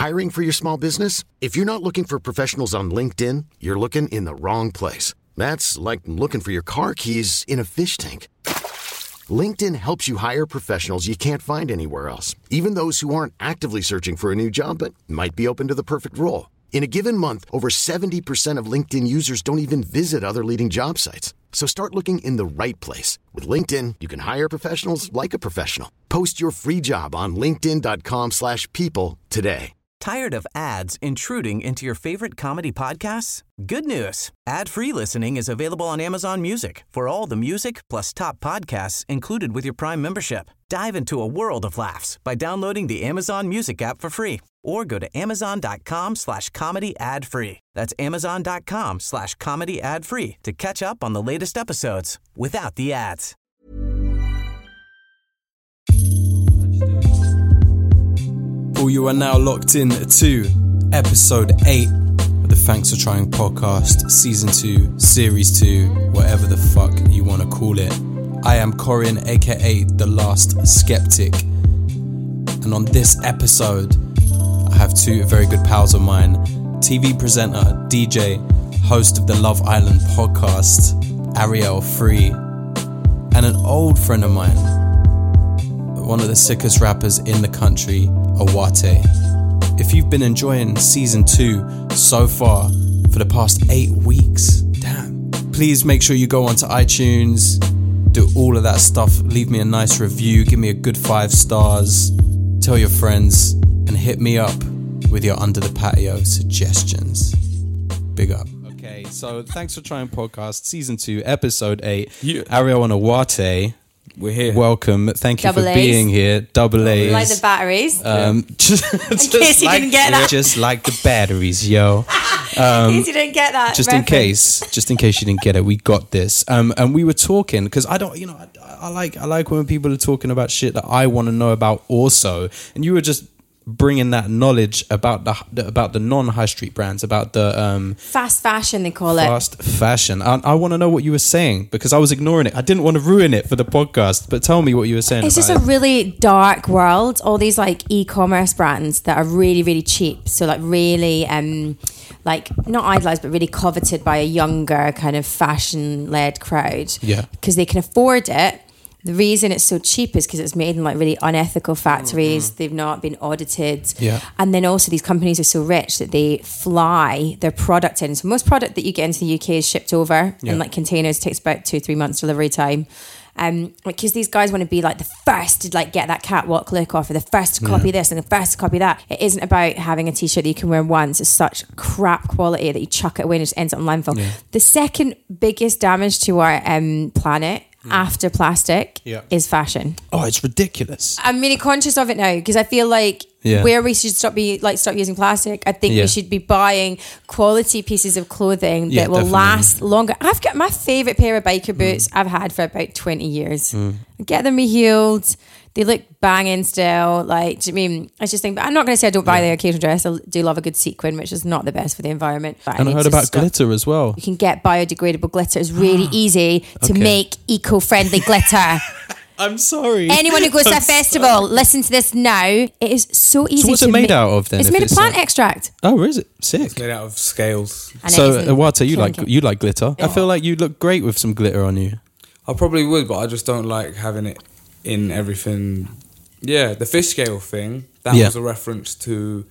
Hiring for your small business? If you're not looking for professionals on LinkedIn, you're looking in the wrong place. That's like looking for your car keys in a fish tank. LinkedIn helps you hire professionals you can't find anywhere else, even those who aren't actively searching for a new job but might be open to the perfect role. In a given month, over 70% of LinkedIn users don't even visit other leading job sites. So start looking in the right place. With LinkedIn, you can hire professionals like a professional. Post your free job on linkedin.com/people today. Tired of ads intruding into your favorite comedy podcasts? Good news. Ad-free listening is available on Amazon Music for all the music plus top podcasts included with your Prime membership. Dive into a world of laughs by downloading the Amazon Music app for free or go to amazon.com/comedy ad-free. That's amazon.com/comedy ad-free to catch up on the latest episodes without the ads. You are now locked in to episode 8 of the Thanks for Trying podcast, season 2, series 2, whatever the fuck you want to call it. I am Corian, aka The Last Skeptic, and on this episode I have two very good pals of mine, TV presenter, DJ, host of the Love Island podcast, Ariel Free, and an old friend of mine, one of the sickest rappers in the country, Awate. If you've been enjoying season 2 so far for the past 8 weeks, damn, please make sure you go onto iTunes, do all of that stuff, leave me a nice review, give me a good 5 stars, tell your friends, and hit me up with your Under the Patio suggestions. Big up. Okay, so Thanks for Trying podcast, season 2, episode 8. Ariel and Awate. We're here. Welcome. Thank you Double for A's. being here. Double A's. Like the batteries. Just in case you didn't get that. Just like the batteries, yo. In case you didn't get that. Just reference. in case you didn't get it, we got this. And we were talking because I don't, I like when people are talking about shit that I want to know about also. And you were just bringing that knowledge about the non-high street brands, about the fast fashion, they call it. Fast fashion. I want to know what you were saying because I was ignoring it. I didn't want to ruin it for the podcast, but tell me what you were saying. It's just a really dark world. All these like e-commerce brands that are really, really cheap. So like really like not idolized, but really coveted by a younger kind of fashion-led crowd. Yeah. Because they can afford it. The reason it's so cheap is because it's made in like really unethical factories. They've not been audited. Yeah. And then also these companies are so rich that they fly their product in. So most product that you get into the UK is shipped over in like containers. It takes about 2-3 months delivery time. Because these guys want to be like the first to like get that catwalk look off, or the first to copy this and the first to copy that. It isn't about having a t-shirt that you can wear once. It's such crap quality that you chuck it away and it just ends up in landfill. Yeah. The second biggest damage to our planet after plastic is fashion. Oh, it's ridiculous. I'm really conscious of it now because I feel like where we should stop using plastic, I think we should be buying quality pieces of clothing that will last longer. I've got my favourite pair of biker boots I've had for about 20 years. I get them rehealed. They look banging still. Like, do you mean, I just think, but I'm not going to say I don't buy the occasional dress. I do love a good sequin, which is not the best for the environment. But and I heard about glitter as well. You can get biodegradable glitter. It's really easy to make eco-friendly glitter. I'm sorry. Anyone who goes to a festival, listen to this now. It is so easy. So what's it made out of then? It's made of plant extract. Oh, is it? Sick. It's made out of scales. And so, Wata, you like glitter? Yeah. I feel like you look great with some glitter on you. I probably would, but I just don't like having it in everything. Yeah, the fish scale thing, that was a reference to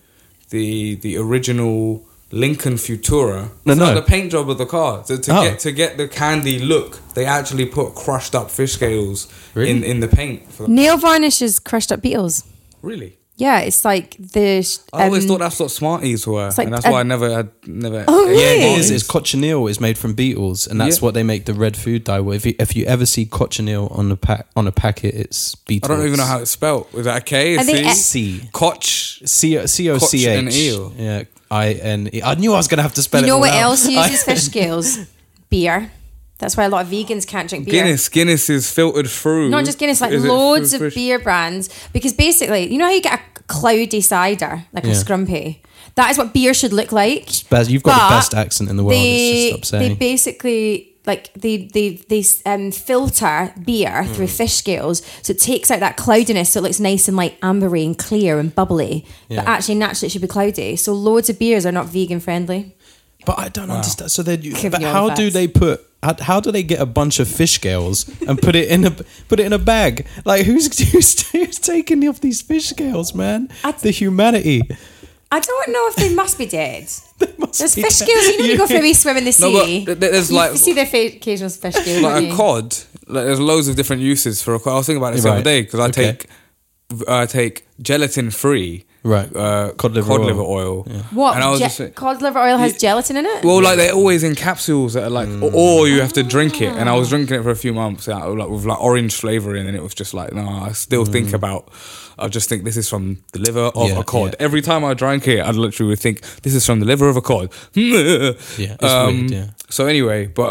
the original Lincoln Futura. Like the paint job of the car. To get the candy look, they actually put crushed up fish scales in the paint. Nail varnish is crushed up beetles. Really? Yeah, it's like the... I always thought that's what Smarties were. Like and that's why I never... Oh, really? Yeah, it is. It's cochineal is made from beetles, and that's what they make the red food dye with. If you ever see cochineal on a packet, it's beetles. I don't even know how it's spelled. Is that a K? I think C. Koch. C-O-C-H. and eel. Yeah, I-N-E. I knew I was going to have to spell it. You know what else uses fish scales? Beer. That's why a lot of vegans can't drink beer. Guinness is filtered through. Not just Guinness, like loads of beer brands. Because basically, you know how you get a cloudy cider, like a scrumpy? That is what beer should look like. You've got the best accent in the world. Just stop saying. They basically filter beer through fish scales, so it takes out that cloudiness, so it looks nice and like ambery and clear and bubbly. But actually, naturally, it should be cloudy. So loads of beers are not vegan friendly. But I don't understand. So how do they get a bunch of fish scales and put it in a bag? Like who's taking off these fish scales, man? The humanity. I don't know if they must be dead. There's fish scales. You know, you go for a wee swim in the sea. No, but there's you see their occasional fish scales. Like a cod. Like there's loads of different uses for a cod. I was thinking about this the other day because I take gelatin free. Right, cod liver oil. Yeah. What? And I was cod liver oil has gelatin in it? Well, like they're always in capsules that are like, or you have to drink it. And I was drinking it for a few months, with like orange flavouring, and it was just like, no. I still think about. I just think this is from the liver of a cod. Yeah. Every time I drank it, I literally would think this is from the liver of a cod. It's weird. Yeah. So anyway, but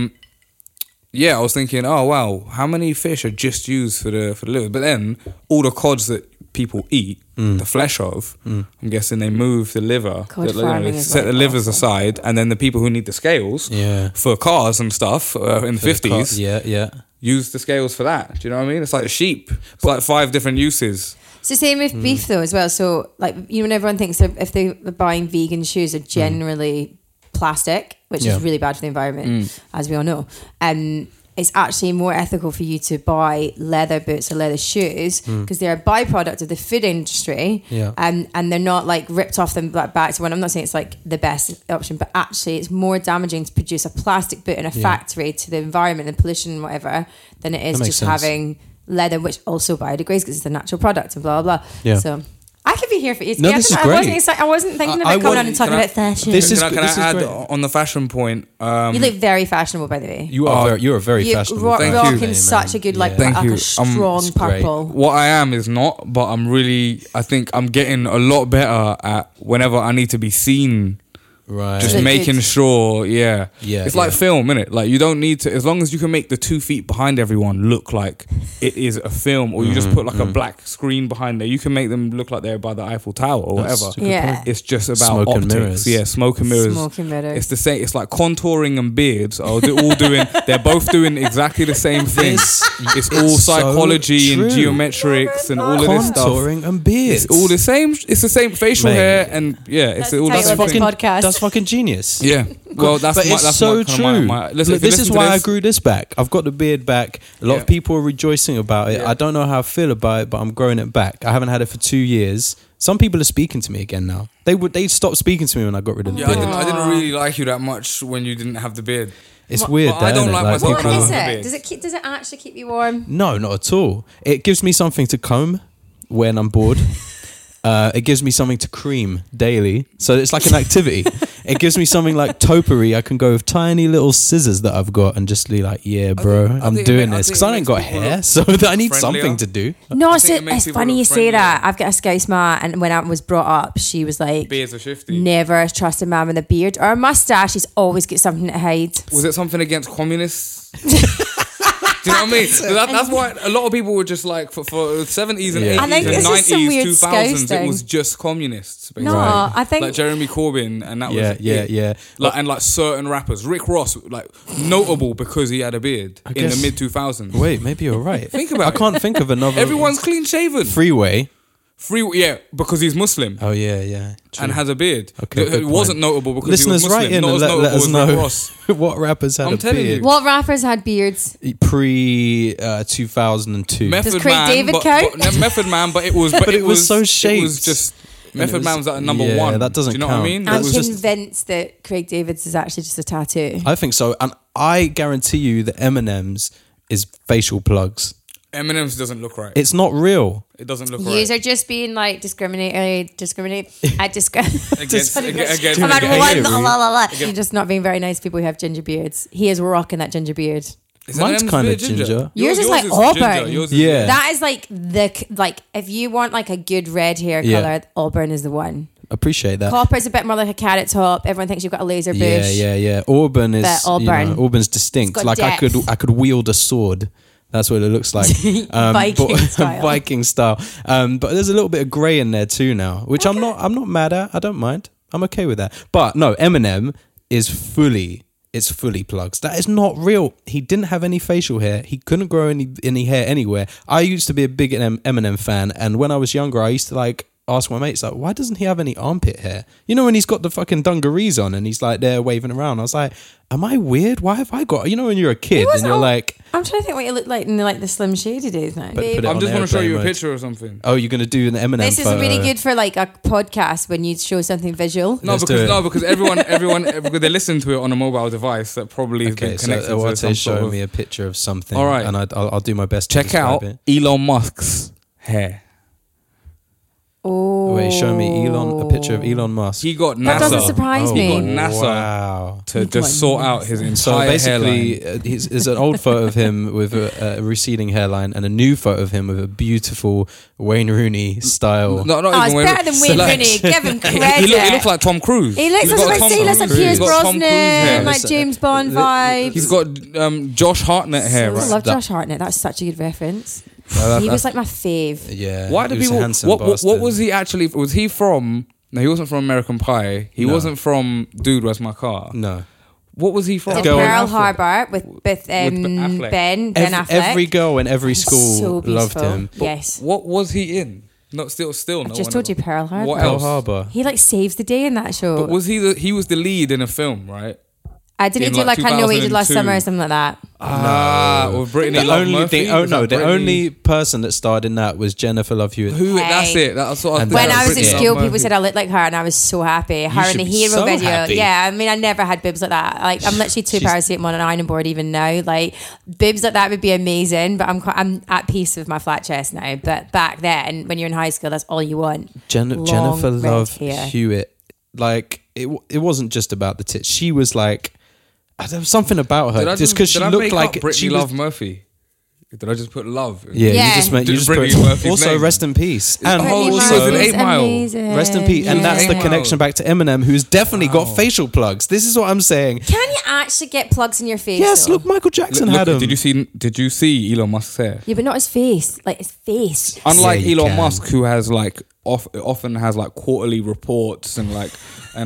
I was thinking, oh wow, how many fish are just used for the liver? But then all the cods that people eat the flesh of, I'm guessing they move the liver, set the livers aside, and then the people who need the scales for cars and stuff in the 50s, use the scales for that. Do you know what I mean? It's like sheep. It's like 5 different uses. It's the same with beef though as well. So like, you know, when everyone thinks that if they're buying vegan shoes are generally plastic, which is really bad for the environment, as we all know. It's actually more ethical for you to buy leather boots or leather shoes because they're a byproduct of the food industry, and they're not like ripped off them back to one. I'm not saying it's like the best option, but actually it's more damaging to produce a plastic boot in a factory to the environment and pollution and whatever than it is just having leather, which also biodegrades because it's a natural product and blah blah blah. Yeah. So I could be here for each. No, this is great. I wasn't thinking about coming on and talking about fashion. Can I add on the fashion point? You look very fashionable, by the way. You're very fashionable. You're rocking such a good, like a strong purple. What I am is not, but I think I'm getting a lot better at whenever I need to be seen. Right. Just making sure, it's like film, innit? Like you don't need to, as long as you can make the 2 feet behind everyone look like it is a film, or you just put like a black screen behind there, you can make them look like they're by the Eiffel Tower or whatever. Yeah. It's just about smoke optics. And mirrors. Yeah, smoke and mirrors. It's the same. It's like contouring and beards are all doing. They're both doing exactly the same thing. It's all psychology and geometrics and all of this stuff. Contouring and beards. It's all the same. It's the same facial hair and it's all the same thing. Podcast. That's fucking genius. Yeah. Well, that's so true. Listen, this is why I grew this back. I've got the beard back. A lot of people are rejoicing about it. I don't know how I feel about it, but I'm growing it back. I haven't had it for 2 years. Some people are speaking to me again now. They stopped speaking to me when I got rid of the beard. I didn't really like you that much when you didn't have the beard. It's weird. I don't like myself. What is it? Does it actually keep you warm? No, not at all. It gives me something to comb when I'm bored. It gives me something to cream daily. So it's like an activity. It gives me something like topiary. I can go with tiny little scissors that I've got and just be like, I'm doing this. Because I ain't got hair, so I need something to do. No, it's funny you say that. I've got a Scouse ma, and when I was brought up, she was like, beards are shifty. Never trust a man with a beard or a mustache. He's always got something to hide. Was it something against communists? Do you know what I mean? That's why a lot of people were just like for 70s and 80s and 90s, 2000s, it was just communists. Basically. No, I think like Jeremy Corbyn and that was it. Like certain rappers, Rick Ross, like notable because he had a beard in the mid 2000s. Wait, maybe you're right. Think about it. I can't think of another. Everyone's clean shaven. Freeway, because he's Muslim. Oh yeah. True. And has a beard. Okay, it wasn't notable because listeners, he was Muslim. Write in Not and as let us know Ross. What rappers had a beard. What rappers had beards? Pre 2002. Does Craig David count? Method Man, but it was so shaped. It was just Method Man was at number 1. That doesn't count. Do you know what I mean? I'm convinced that Craig David's is actually just a tattoo. I think so, and I guarantee you that Eminem's is facial plugs. Eminem's doesn't look right. It's not real. It doesn't look right. Yous are just being like discriminate. Against You're just not being very nice to people who have ginger beards. He is rocking that ginger beard. Mine's kind of ginger. Yours is like auburn. Yeah. That is like if you want like a good red hair color, auburn is the one. Appreciate that. Copper's a bit more like a carrot top. Everyone thinks you've got a laser bush. Yeah. Auburn is Auburn's distinct. Like depth. I could wield a sword. That's what it looks like. Viking style. But there's a little bit of grey in there too now, which I'm not mad at. I don't mind. I'm okay with that. But no, Eminem is fully it's fully plugs. That is not real. He didn't have any facial hair. He couldn't grow any hair anywhere. I used to be a big Eminem fan, and when I was younger, I used to like ask my mates, like, why doesn't he have any armpit hair? You know, when he's got the fucking dungarees on and he's like there waving around. I was like, am I weird? Why have I got, you know, when you're a kid and you're like, I'm trying to think what you look like in like the Slim Shady days now. I'm just going to show you a picture or something. Oh, you're going to do an Eminem This is photo. really good for like a podcast when you show something visual. No, because everyone, because they listen to it on a mobile device that probably has been connected to some sort of... me a picture of something. All right. And I'll do my best to check out it. Elon Musk's hair. Oh, wait, show me a picture of Elon Musk. He got NASA. That doesn't surprise me. He got NASA to just sort out his entire so basically, hairline. There's an old photo of him with a receding hairline and a new photo of him with a beautiful Wayne Rooney style. Not Oh, it's even better than Wayne Rooney. Give him credit. He looks like Tom Cruise. He looks like Pierce Brosnan, like James Bond vibes. He's got Josh Hartnett hair. I Right? love Josh Hartnett. That's such a good reference. Well, He was like my fave. Yeah. Why do he was a people? handsome What bastard. was he actually? Was he from? No, he wasn't from American Pie. He No. wasn't from Dude, Where's My Car? No. What was he from? Did Go on. Pearl Harbor with Affleck. Ben Affleck. Every girl in every school So loved beautiful. him. Yes. What was he in? Not still. No I've just one told you ever- Pearl Harbor. What Pearl else? Harbor. He like saves the day in that show. But was he? He was the lead in a film, right? I didn't in, do like like, I Know What You Did Last 2002. Summer or something like that. With Brittany Love Murphy. The only person that starred in that was Jennifer Love Hewitt. Who? Hey. That's it. That's what I And thought. When I was in Brittany school, Love people Murphy. said I looked like her, and I was so happy. Her in should the be hero so video. happy. Yeah, I mean, I never had boobs like that. Like, I'm literally too paracetamol on an ironing board even now. Like, boobs like that would be amazing, but I'm at peace with my flat chest now. But back then, when you're in high school, that's all you want. Jennifer red Love hair. Hewitt. Like, it wasn't just about the tits. She was like, there was something about her. Just because she did I looked make like up Brittany she Love was, Murphy. Did I just put love? Yeah, Yeah. you just meant you just Brittany put Murphy's also name. rest in peace. And Oh, she also was in 8 Mile. Amazing. rest in peace. And that's the Yeah. connection back to Eminem, who's definitely got facial plugs. This is what I'm saying. Can you actually get plugs in your face? Yes, though? look, Michael Jackson Look, had them. Did you see Elon Musk's hair? Yeah, but not his face. Like his face. Unlike Yeah, you Elon can. Musk, who has like often has like quarterly reports and like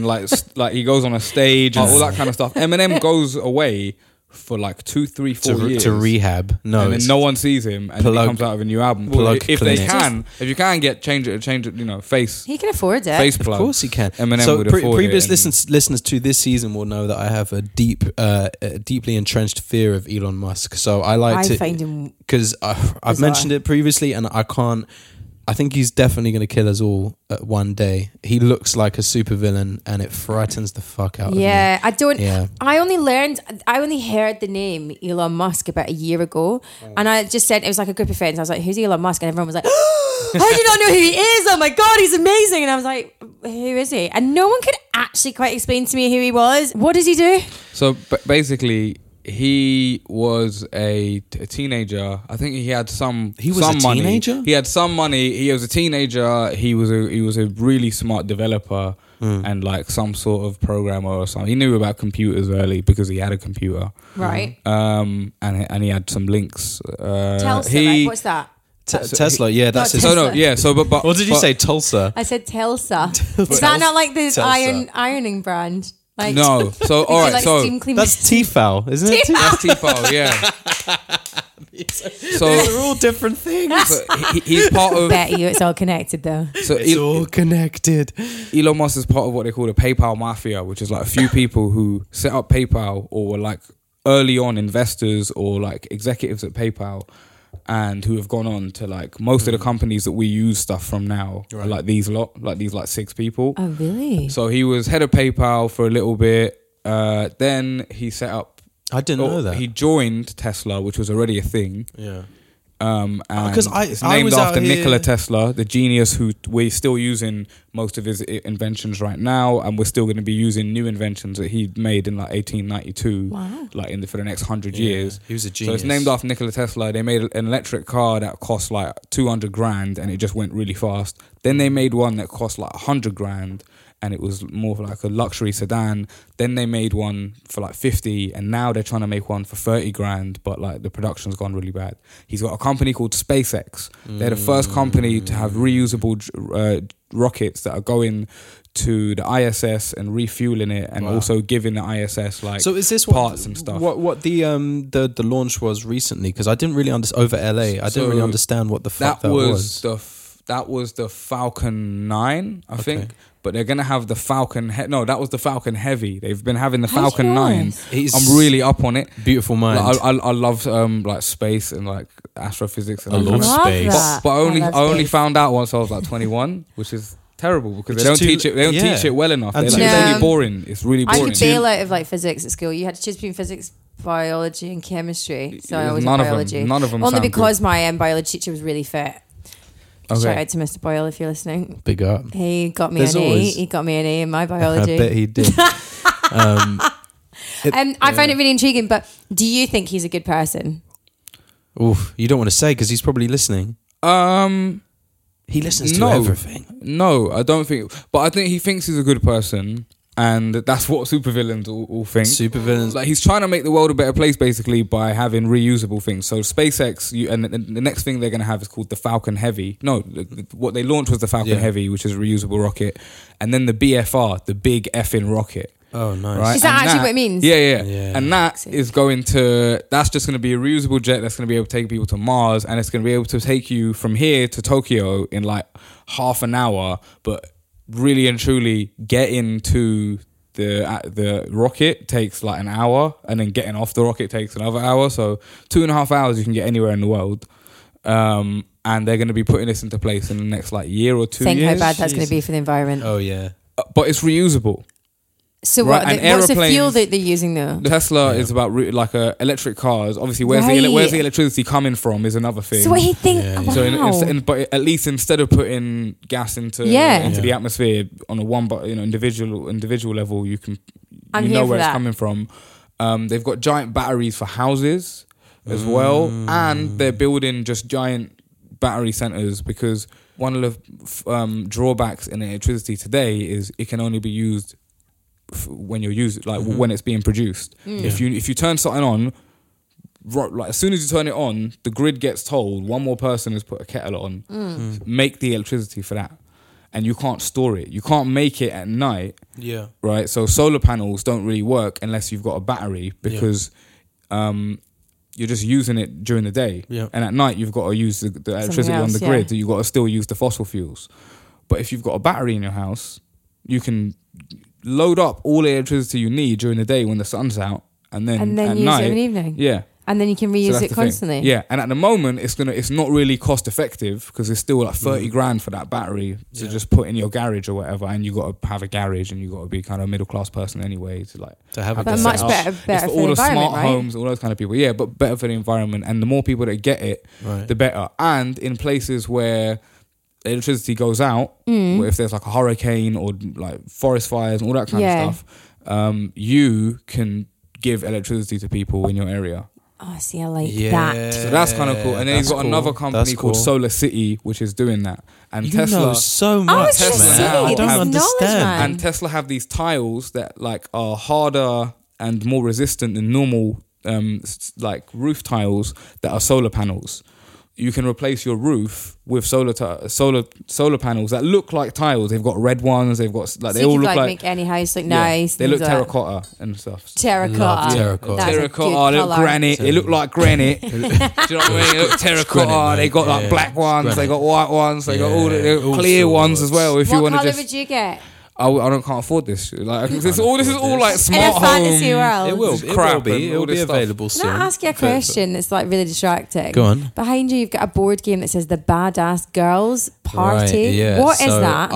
like he goes on a stage and all that kind of stuff. Eminem goes away for like 2, 3, 4 years to rehab. No, and then it's- no one sees him, and then he Plug- comes out with a new album. plug if clinic. if you can change it, you know, face He can afford it. face Of plug. course he can. Eminem so would afford previous it. And- listeners to this season will know that I have a deeply entrenched fear of Elon Musk. So I like I to find him because I've bizarre. mentioned it previously, and I can't. I think he's definitely going to kill us all one day. He looks like a supervillain, and it frightens the fuck out of me. Yeah, I don't. Yeah. I only heard the name Elon Musk about a year ago, and I just said it was like a group of friends. I was like, "Who's Elon Musk?" And everyone was like, "How do you not know who he is? Oh my god, he's amazing!" And I was like, "Who is he?" And no one could actually quite explain to me who he was. What does he do? So basically, he was a teenager. I think he had some. He was some a money. teenager? He had some money. He was a teenager. He was a really smart developer and like some sort of programmer or something. He knew about computers early because he had a computer. Right. And he had some links. Telsa, he, right? What's that? Tesla, yeah, that's his. Tesla. So no, yeah. So but What did you say, Tulsa? I said Telsa. Is that not like the Telsa. ironing brand? Like, no. So all right. like So steam clean- That's Tefal, isn't it? that's T-File, yeah. So They're all different things. he's part of. Bet you it's all connected though. So It's all connected. Elon Musk is part of what they call the PayPal mafia, which is like a few people who set up PayPal or were like early on investors or like executives at PayPal, and who have gone on to like most of the companies that we use stuff from now, are like these 6 people. Oh really? So he was head of PayPal for a little bit. Then he set up. I didn't know that. He joined Tesla, which was already a thing. Yeah. And 'cause it's I named was out after here- Nikola Tesla, the genius who we're still using most of his inventions right now, and we're still going to be using new inventions that he made in like 1892, like for the next 100 years. He was a So genius. it's named after Nikola Tesla. They made an electric car that cost like 200 grand, and it just went really fast. Then they made one that cost like 100 grand. And it was more like a luxury sedan. Then they made one for like 50, and now they're trying to make one for 30 grand, but like the production's gone really bad. He's got a company called SpaceX. They're the first company to have reusable rockets that are going to the ISS and refueling it, and also giving the ISS like so is this parts and stuff. What the launch was recently? Because I didn't really understand over LA. I didn't really understand what the fuck that was. That was the Falcon 9, I think. But they're gonna have the Falcon. That was the Falcon Heavy. They've been having the Falcon 9. I'm really up on it. Beautiful mind. Like, I love like space and like astrophysics. And I love space. But I only found out once I was like 21, which is terrible because they don't teach it. They don't teach it well enough. It's really boring. It's really boring. I could bail out of like physics at school. You had to choose between physics, biology, and chemistry. So I always had biology. None of them. Only because my biology teacher was really fit. Okay. Shout out to Mr. Boyle if you're listening. Big up. He got me an A. He got me an A in my biology. I bet he did. I find it really intriguing. But do you think he's a good person? Oof, you don't want to say because he's probably listening. He listens to everything. No, I don't think. But I think he thinks he's a good person. And that's what supervillains all think. Supervillains, like he's trying to make the world a better place, basically, by having reusable things. So SpaceX, and the next thing they're going to have is called the Falcon Heavy. No, what they launched was the Falcon Heavy, which is a reusable rocket, and then the BFR, the big effing rocket. Oh, nice! Right? Is that actually what it means? Yeah. And that is that's just going to be a reusable jet that's going to be able to take people to Mars, and it's going to be able to take you from here to Tokyo in like half an hour, but really and truly getting to the rocket takes like an hour, and then getting off the rocket takes another hour. So 2.5 hours you can get anywhere in the world. And they're going to be putting this into place in the next like year or 2 years. Think how bad that's going to be for the environment. Oh yeah. But it's reusable. So what's the fuel that they're using though? Tesla is about like electric cars. Obviously, where's the electricity coming from is another thing. So what he think? Yeah. Wow. So, but at least instead of putting gas into the atmosphere on a individual level, you know where it's coming from. They've got giant batteries for houses as well, and they're building just giant battery centers because one of the drawbacks in electricity today is it can only be used when you're using, like when it's being produced. If you turn something on, like as soon as you turn it on, the grid gets told one more person has put a kettle on, make the electricity for that, and you can't store it. You can't make it at night. Yeah. Right. So solar panels don't really work unless you've got a battery because you're just using it during the day, and at night you've got to use the electricity on the grid. So you've got to still use the fossil fuels. But if you've got a battery in your house, you can load up all the electricity you need during the day when the sun's out, and then at use night, it in the evening. Yeah, and then you can reuse it constantly. Yeah, and at the moment it's not really cost effective because it's still like 30 grand for that battery to just put in your garage or whatever, and you got to have a garage, and you got to be kind of a middle class person anyway to have a much better for all the smart right? homes, all those kind of people. Yeah, but better for the environment, and the more people that get it, the better. And in places where electricity goes out, where if there's like a hurricane or like forest fires and all that kind of stuff, you can give electricity to people in your area. Oh, see, I like that. So that's kind of cool. And then he's got another company called Solar City, which is doing that. And Tesla know so much. I don't understand. And Tesla have these tiles that like are harder and more resistant than normal like roof tiles that are solar panels. You can replace your roof with solar panels that look like tiles. They've got red ones. They've got like they all look like make any house look nice. They look terracotta and stuff. Terracotta. They look granite. They look like granite. Do you know what I mean? They look terracotta. They got like black ones. Granite. They got white ones. They got all the clear ones as well. If you want to just. What colour would you get? I can't afford this. Like this is all like smart home. Fantasy world. It will be available soon. Can I ask you a question that's like really distracting? Go on. Behind you, you've got a board game that says the Badass Girls Party. Right, yeah. What is that?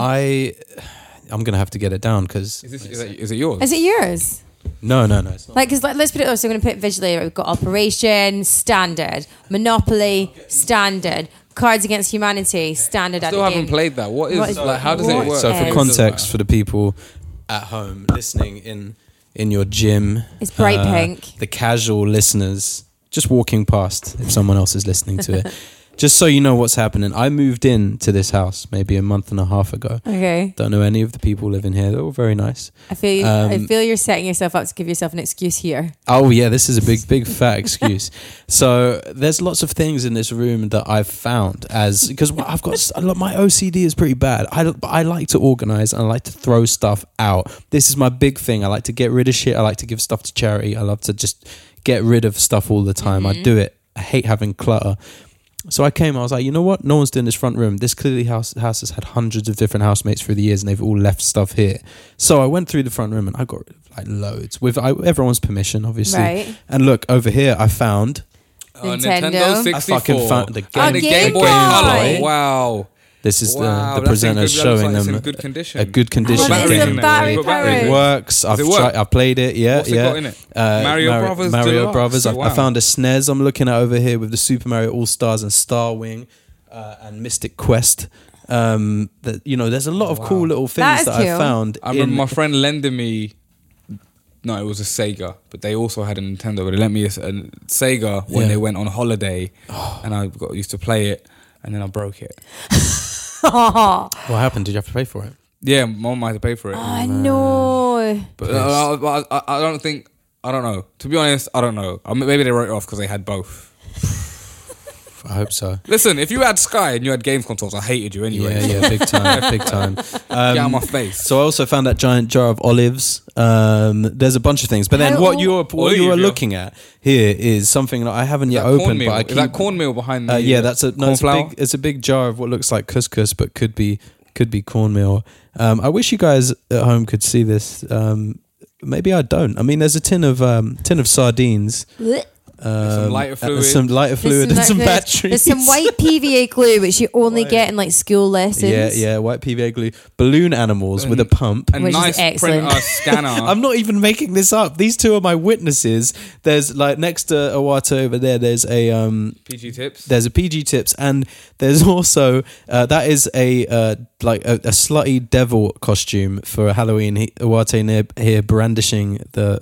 I'm gonna have to get it down because is it yours? Is it yours? No, it's not. Like, because let's put it up. So we're going to put it visually. We've got Operation, standard. Monopoly, standard. Cards Against Humanity, standard. I still haven't played that. What is like? How does it work? So for context, for the people at home listening in your gym, it's bright pink. The casual listeners just walking past, if someone else is listening to it, just so you know what's happening, I moved into this house maybe a month and a half ago. Okay. Don't know any of the people living here. They're all very nice. I feel you're setting yourself up to give yourself an excuse here. Oh yeah, this is a big fat excuse. So there's lots of things in this room that I've found because I've got my OCD is pretty bad. I like to organize and I like to throw stuff out. This is my big thing. I like to get rid of shit. I like to give stuff to charity. I love to just get rid of stuff all the time. I do it. I hate having clutter. So I was like, you know what? No one's doing this front room. This clearly house has had hundreds of different housemates through the years and they've all left stuff here. So I went through the front room and I got like loads with everyone's permission, obviously. Right. And look, over here I found Nintendo 64. I fucking found the Game, And the Game Boy Boy. Color. Wow. This is Wow, the that's presenter in good- that looks showing like it's them in good condition. a good condition. Oh, Battery it's in a it. battery Got battery in powered. it. Works. I've Does it work? tried. I played it. Yeah, What's it yeah. got in it? Mario Brothers Mario Deluxe. Brothers. I Wow. found a SNES. I'm looking at over here with the Super Mario All Stars and Star Wing and Mystic Quest. There's a lot of cool little That things is that I cool. found. I remember my friend lending me. No, it was a Sega, but they also had a Nintendo. But they lent me a Sega when Yeah. they went on holiday, and I used to play it, and then I broke it. What happened? Did you have to pay for it? Yeah, mom had to pay for it. I know. But I don't think. I don't know. To be honest, I don't know. Maybe they wrote it off because they had both. I hope so. Listen, if you had Sky and you had games consoles, I hated you anyway. Yeah, big time, big time. Get out of my face. So I also found that giant jar of olives. There's a bunch of things, but then what you are looking at here is something that I haven't yet opened. But I keep, is that cornmeal behind the? Yeah, that's it's cornflour? it's a big jar of what looks like couscous, but could be cornmeal. I wish you guys at home could see this. Maybe I don't. I mean, there's a tin of sardines. Some lighter fluid. Some lighter fluid and some batteries. There's some white PVA glue which you only get in like school lessons. Yeah, white PVA glue. Balloon animals with a pump. A Which is nice excellent. printer scanner. I'm not even making this up. These two are my witnesses. There's like next to Iwata over there. There's a PG Tips. There's a PG Tips, and there's also that is a slutty devil costume for Halloween. Iwata here brandishing the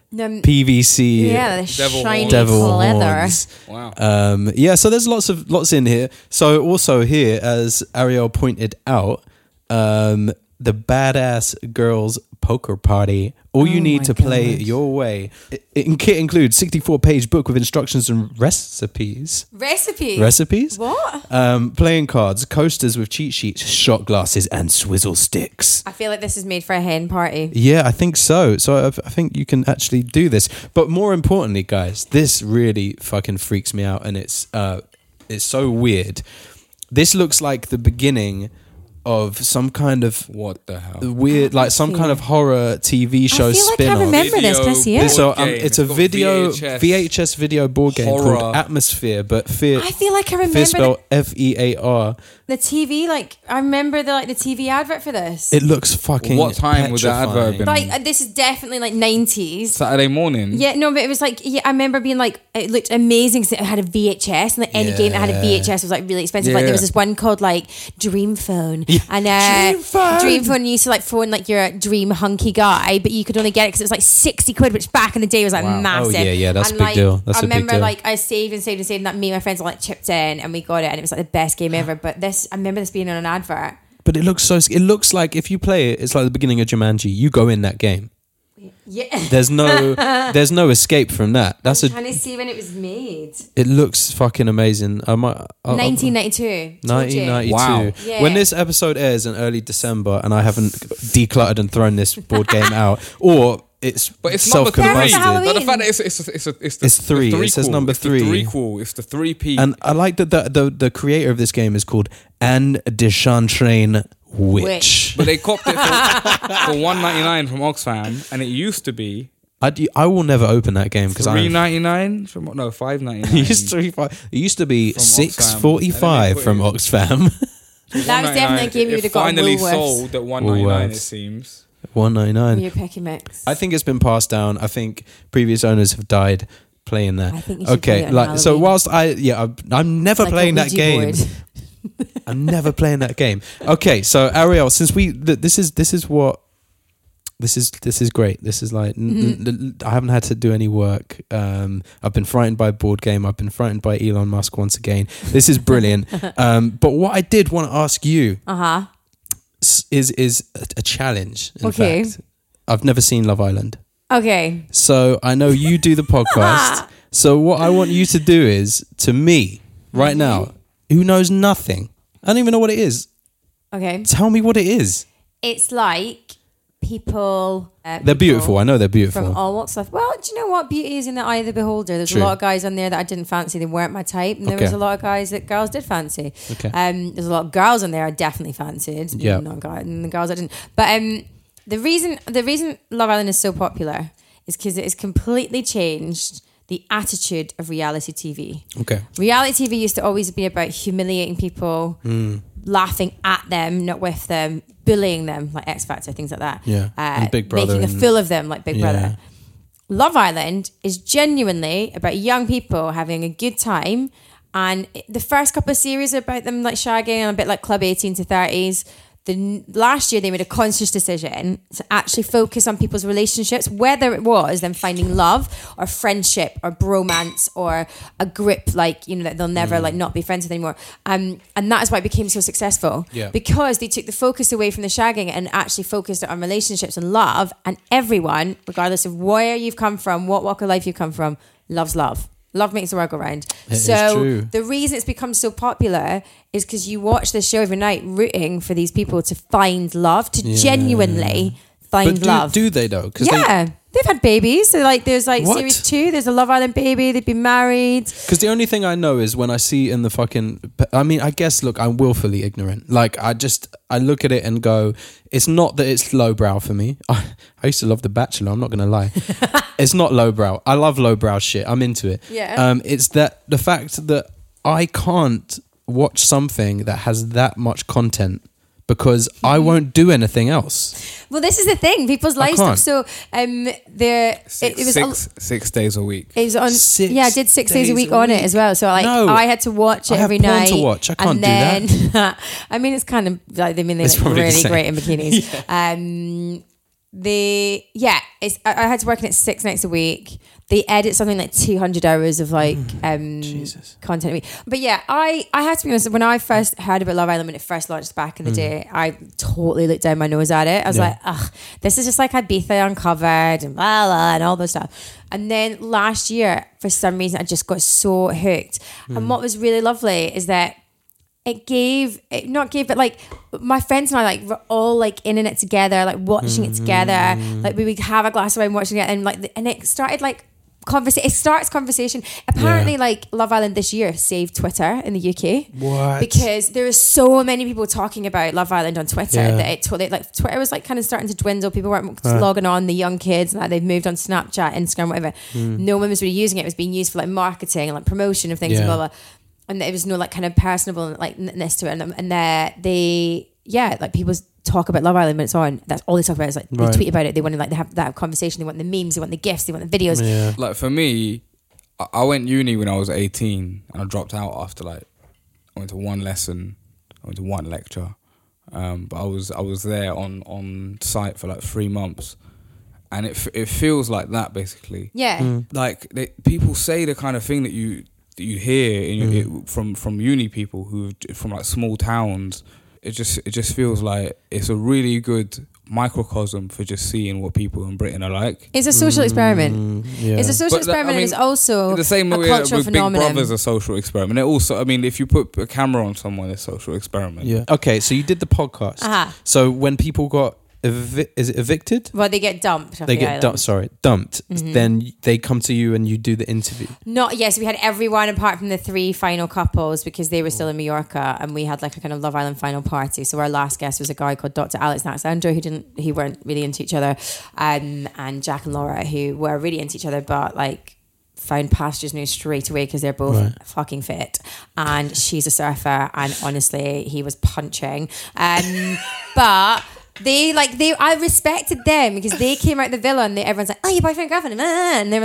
PVC the Devil shiny devil leather. horns. Wow. So there's lots in here. So also here, as Ariel pointed out, the Badass Girls Poker Party. All you need to play your way. Kit includes 64-page book with instructions and recipes. Recipes? What? Playing cards, coasters with cheat sheets, shot glasses, and swizzle sticks. I feel like this is made for a hen party. Yeah, I think so. So I think you can actually do this. But more importantly, guys, this really fucking freaks me out, and it's so weird. This looks like the beginning of some kind of What the hell? weird, like some kind of horror TV show I feel like spin-off. I remember this. Can I see it? So Board game. it's a It's got video VHS video board game horror. called Atmosphere, but fear. I feel like I Fear remember spelled FEAR. the TV. Like I remember the TV advert for this. It looks fucking. What time was that advert petrifying. been? Like this is definitely like 90s. Saturday morning. Yeah, no, but it was like I remember being like it looked amazing because it had a VHS and like any game that had a VHS was like really expensive. Like Yeah. there was this one called like Dream Phone and Dream Phone used to like phone like your dream hunky guy, but you could only get it because it was like 60 quid, which back in the day was like massive. Oh, yeah, that's and, a big like, deal. That's I a big remember deal. like I saved and that me and my friends like chipped in and we got it and it was like the best game ever. But this, I remember this being on an advert. But it looks like if you play it, it's like the beginning of Jumanji. You go in that game. Yeah, There's no escape from that. That's I'm trying to see when it was made. It looks fucking amazing. 1992. 1992. Wow. Yeah. When this episode airs in early December, and I haven't decluttered and thrown this board game out, or it's But it's number three. Halloween. self-combusted. But the fact that it's three. It says number three. It's the 3P. And I like that the creator of this game is called Anne Deschantrain Witch. But they copped it for $1.99 from Oxfam, and it used to be I will never open that game because $3.99 from $5.99. it used to be From $6.45 from Oxfam. That was definitely a game you would have got on finally Woolworths. sold at $1.99. Woolworths. It seems. $1.99. Your Picky Mix. I think it's been passed down. I think previous owners have died playing that. I think you should play it on so Halloween. whilst I'm never Like a playing that Ouija game. board. I'm never playing that game. Okay, so Ariel, since this is what This is great. This is like I haven't had to do any work. I've been frightened by board game. I've been frightened by Elon Musk once again. This is brilliant. But what I did want to ask you is a challenge. In fact, I've never seen Love Island. Okay. So I know you do the podcast. So what I want you to do is, to me right now, who knows nothing, I don't even know what it is. Okay. Tell me what it is. It's like people... they're beautiful. I know they're beautiful. From all walks of life. Well, do you know what? Beauty is in the eye of the beholder. There's a lot of guys on there that I didn't fancy. They weren't my type. And there was a lot of guys that girls did fancy. Okay. There's a lot of girls on there I definitely fancied. Yeah. And the girls I didn't. But the reason Love Island is so popular is because it has completely changed the attitude of reality TV. Okay. Reality TV used to always be about humiliating people, laughing at them, not with them, bullying them, like X Factor, things like that. Yeah. And Big Brother. Making a fool of them, like Big Brother. Love Island is genuinely about young people having a good time. And the first couple of series are about them like shagging and a bit like Club 18 to 30s. Last year they made a conscious decision to actually focus on people's relationships, whether it was them finding love or friendship or bromance or a grip, like, you know, that they'll never like not be friends with anymore. And that is why it became so successful. Yeah. Because they took the focus away from the shagging and actually focused on relationships and love, and everyone, regardless of where you've come from, what walk of life you've come from, loves love. Love makes the world go round. So the reason it's become so popular is because you watch this show every night rooting for these people to find love, to genuinely find love. Do they though? They've had babies. So like there's like series 2, there's a Love Island baby, they've been married. Because the only thing I know is when I see in the fucking... I mean, I guess, look, I'm willfully ignorant. Like, I look at it and go, it's not that it's lowbrow for me. I used to love The Bachelor, I'm not going to lie. It's not lowbrow. I love lowbrow shit. I'm into it. Yeah. It's that the fact that I can't watch something that has that much content because I won't do anything else. Well, this is the thing. People's lives stuff. So it was 6 days a week. It was on. I did 6 days a week on it as well. So like I had to watch it every night. I have porn to watch. I can't do that. I mean, it's kind of like they look really great in bikinis. I had to work in it 6 nights a week. They edit something like 200 hours of like content a week. But yeah, I had to be honest, when I first heard about Love Island when it first launched back in the day, I totally looked down my nose at it. I was like, ugh, this is just like Ibiza Uncovered and blah, blah, and all those stuff. And then last year, for some reason, I just got so hooked. And what was really lovely is that but like my friends and I like were all like in it together, like watching it together. Like we would have a glass of wine watching it, and like and it started like conversation. It starts conversation. Apparently, like Love Island this year saved Twitter in the UK. What? Because there were so many people talking about Love Island on Twitter that it totally like Twitter was like kind of starting to dwindle. People weren't logging on. The young kids and that they've moved on Snapchat, Instagram, whatever. No one was really using it. It was being used for like marketing and like promotion of things and blah blah. And there was no like kind of personable likeness to it, and like people talk about Love Island when it's on. That's all they talk about. Is like they tweet about it. They want to like they have that conversation. They want the memes. They want the gifs. They want the videos. Yeah. Like for me, I went uni when I was 18, and I dropped out after like I went to one lesson, I went to one lecture, but I was there on site for like 3 months. And it feels like that basically. Yeah. Like people say the kind of thing that you hear from uni people who from like small towns. It just feels like it's a really good microcosm for just seeing what people in Britain are like. It's a social experiment. Yeah. It's a social experiment. And it's also the same way cultural with phenomenon. Big Brother's a social experiment. It also, I mean, if you put a camera on someone, it's a social experiment. Yeah. Okay, so you did the podcast. So when people got is it evicted? Well, they get dumped. They get dumped. Mm-hmm. Then they come to you and you do the interview. Yes, we had everyone apart from the 3 final couples because they were still in Mallorca, and we had like a kind of Love Island final party. So our last guest was a guy called Dr. Alex and Alexandra who weren't really into each other, and Jack and Laura who were really into each other, but like found pastures new straight away because they're both fucking fit, and she's a surfer, and honestly he was punching, but. I respected them because they came out the villa and everyone's like, oh, your boyfriend, girlfriend, and they were like,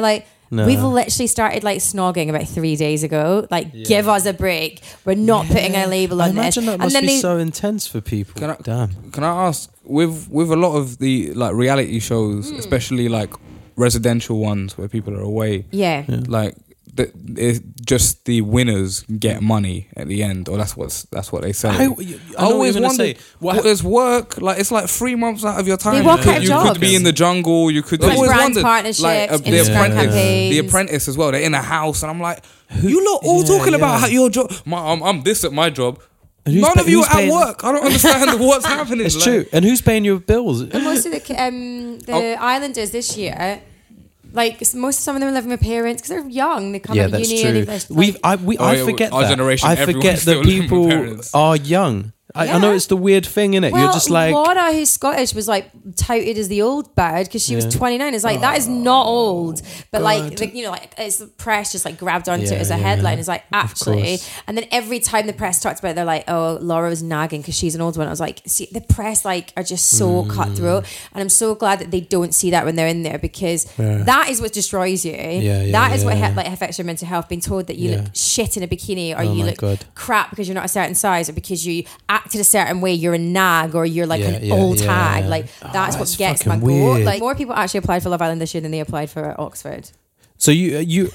No. We've literally started like snogging about 3 days ago. Like, give us a break. We're not putting a label on this. I imagine that must be so intense for people. Can I ask, with a lot of the like reality shows, especially like residential ones where people are away, like it's just the winners get money at the end, or that's what they say. I always wonder, there's work, like it's like 3 months out of your time. They work out you jobs. could be in the jungle. You could like always brand wondered, partnerships, like Instagram campaigns. the Apprentice as well. They're in a house, and I'm like, you lot all talking about how your job. I'm this at my job. None of you are at work. I don't understand what's happening. It's true. And who's paying your bills? And most of the Islanders this year, like some of them are living with parents because they're young. They come out of uni. That's true. I forget our that. Generation, I forget that people are young. I know it's the weird thing, innit? Well, you're just like Laura, who's Scottish, was like touted as the old bird because she was 29. It's like that is not old, but like it's the press just like grabbed onto it as a headline. It's like actually, and then every time the press talked about it, they're like, oh, Laura was nagging because she's an old one. I was like, see, the press like are just so cutthroat, and I'm so glad that they don't see that when they're in there because that is what destroys you. That is what affects your mental health. Being told that you look shit in a bikini or you look crap because you're not a certain size or because you acted a certain way, you're a nag or you're like an old hag. Like that's what gets my goat. Like more people actually applied for Love Island this year than they applied for Oxford. So you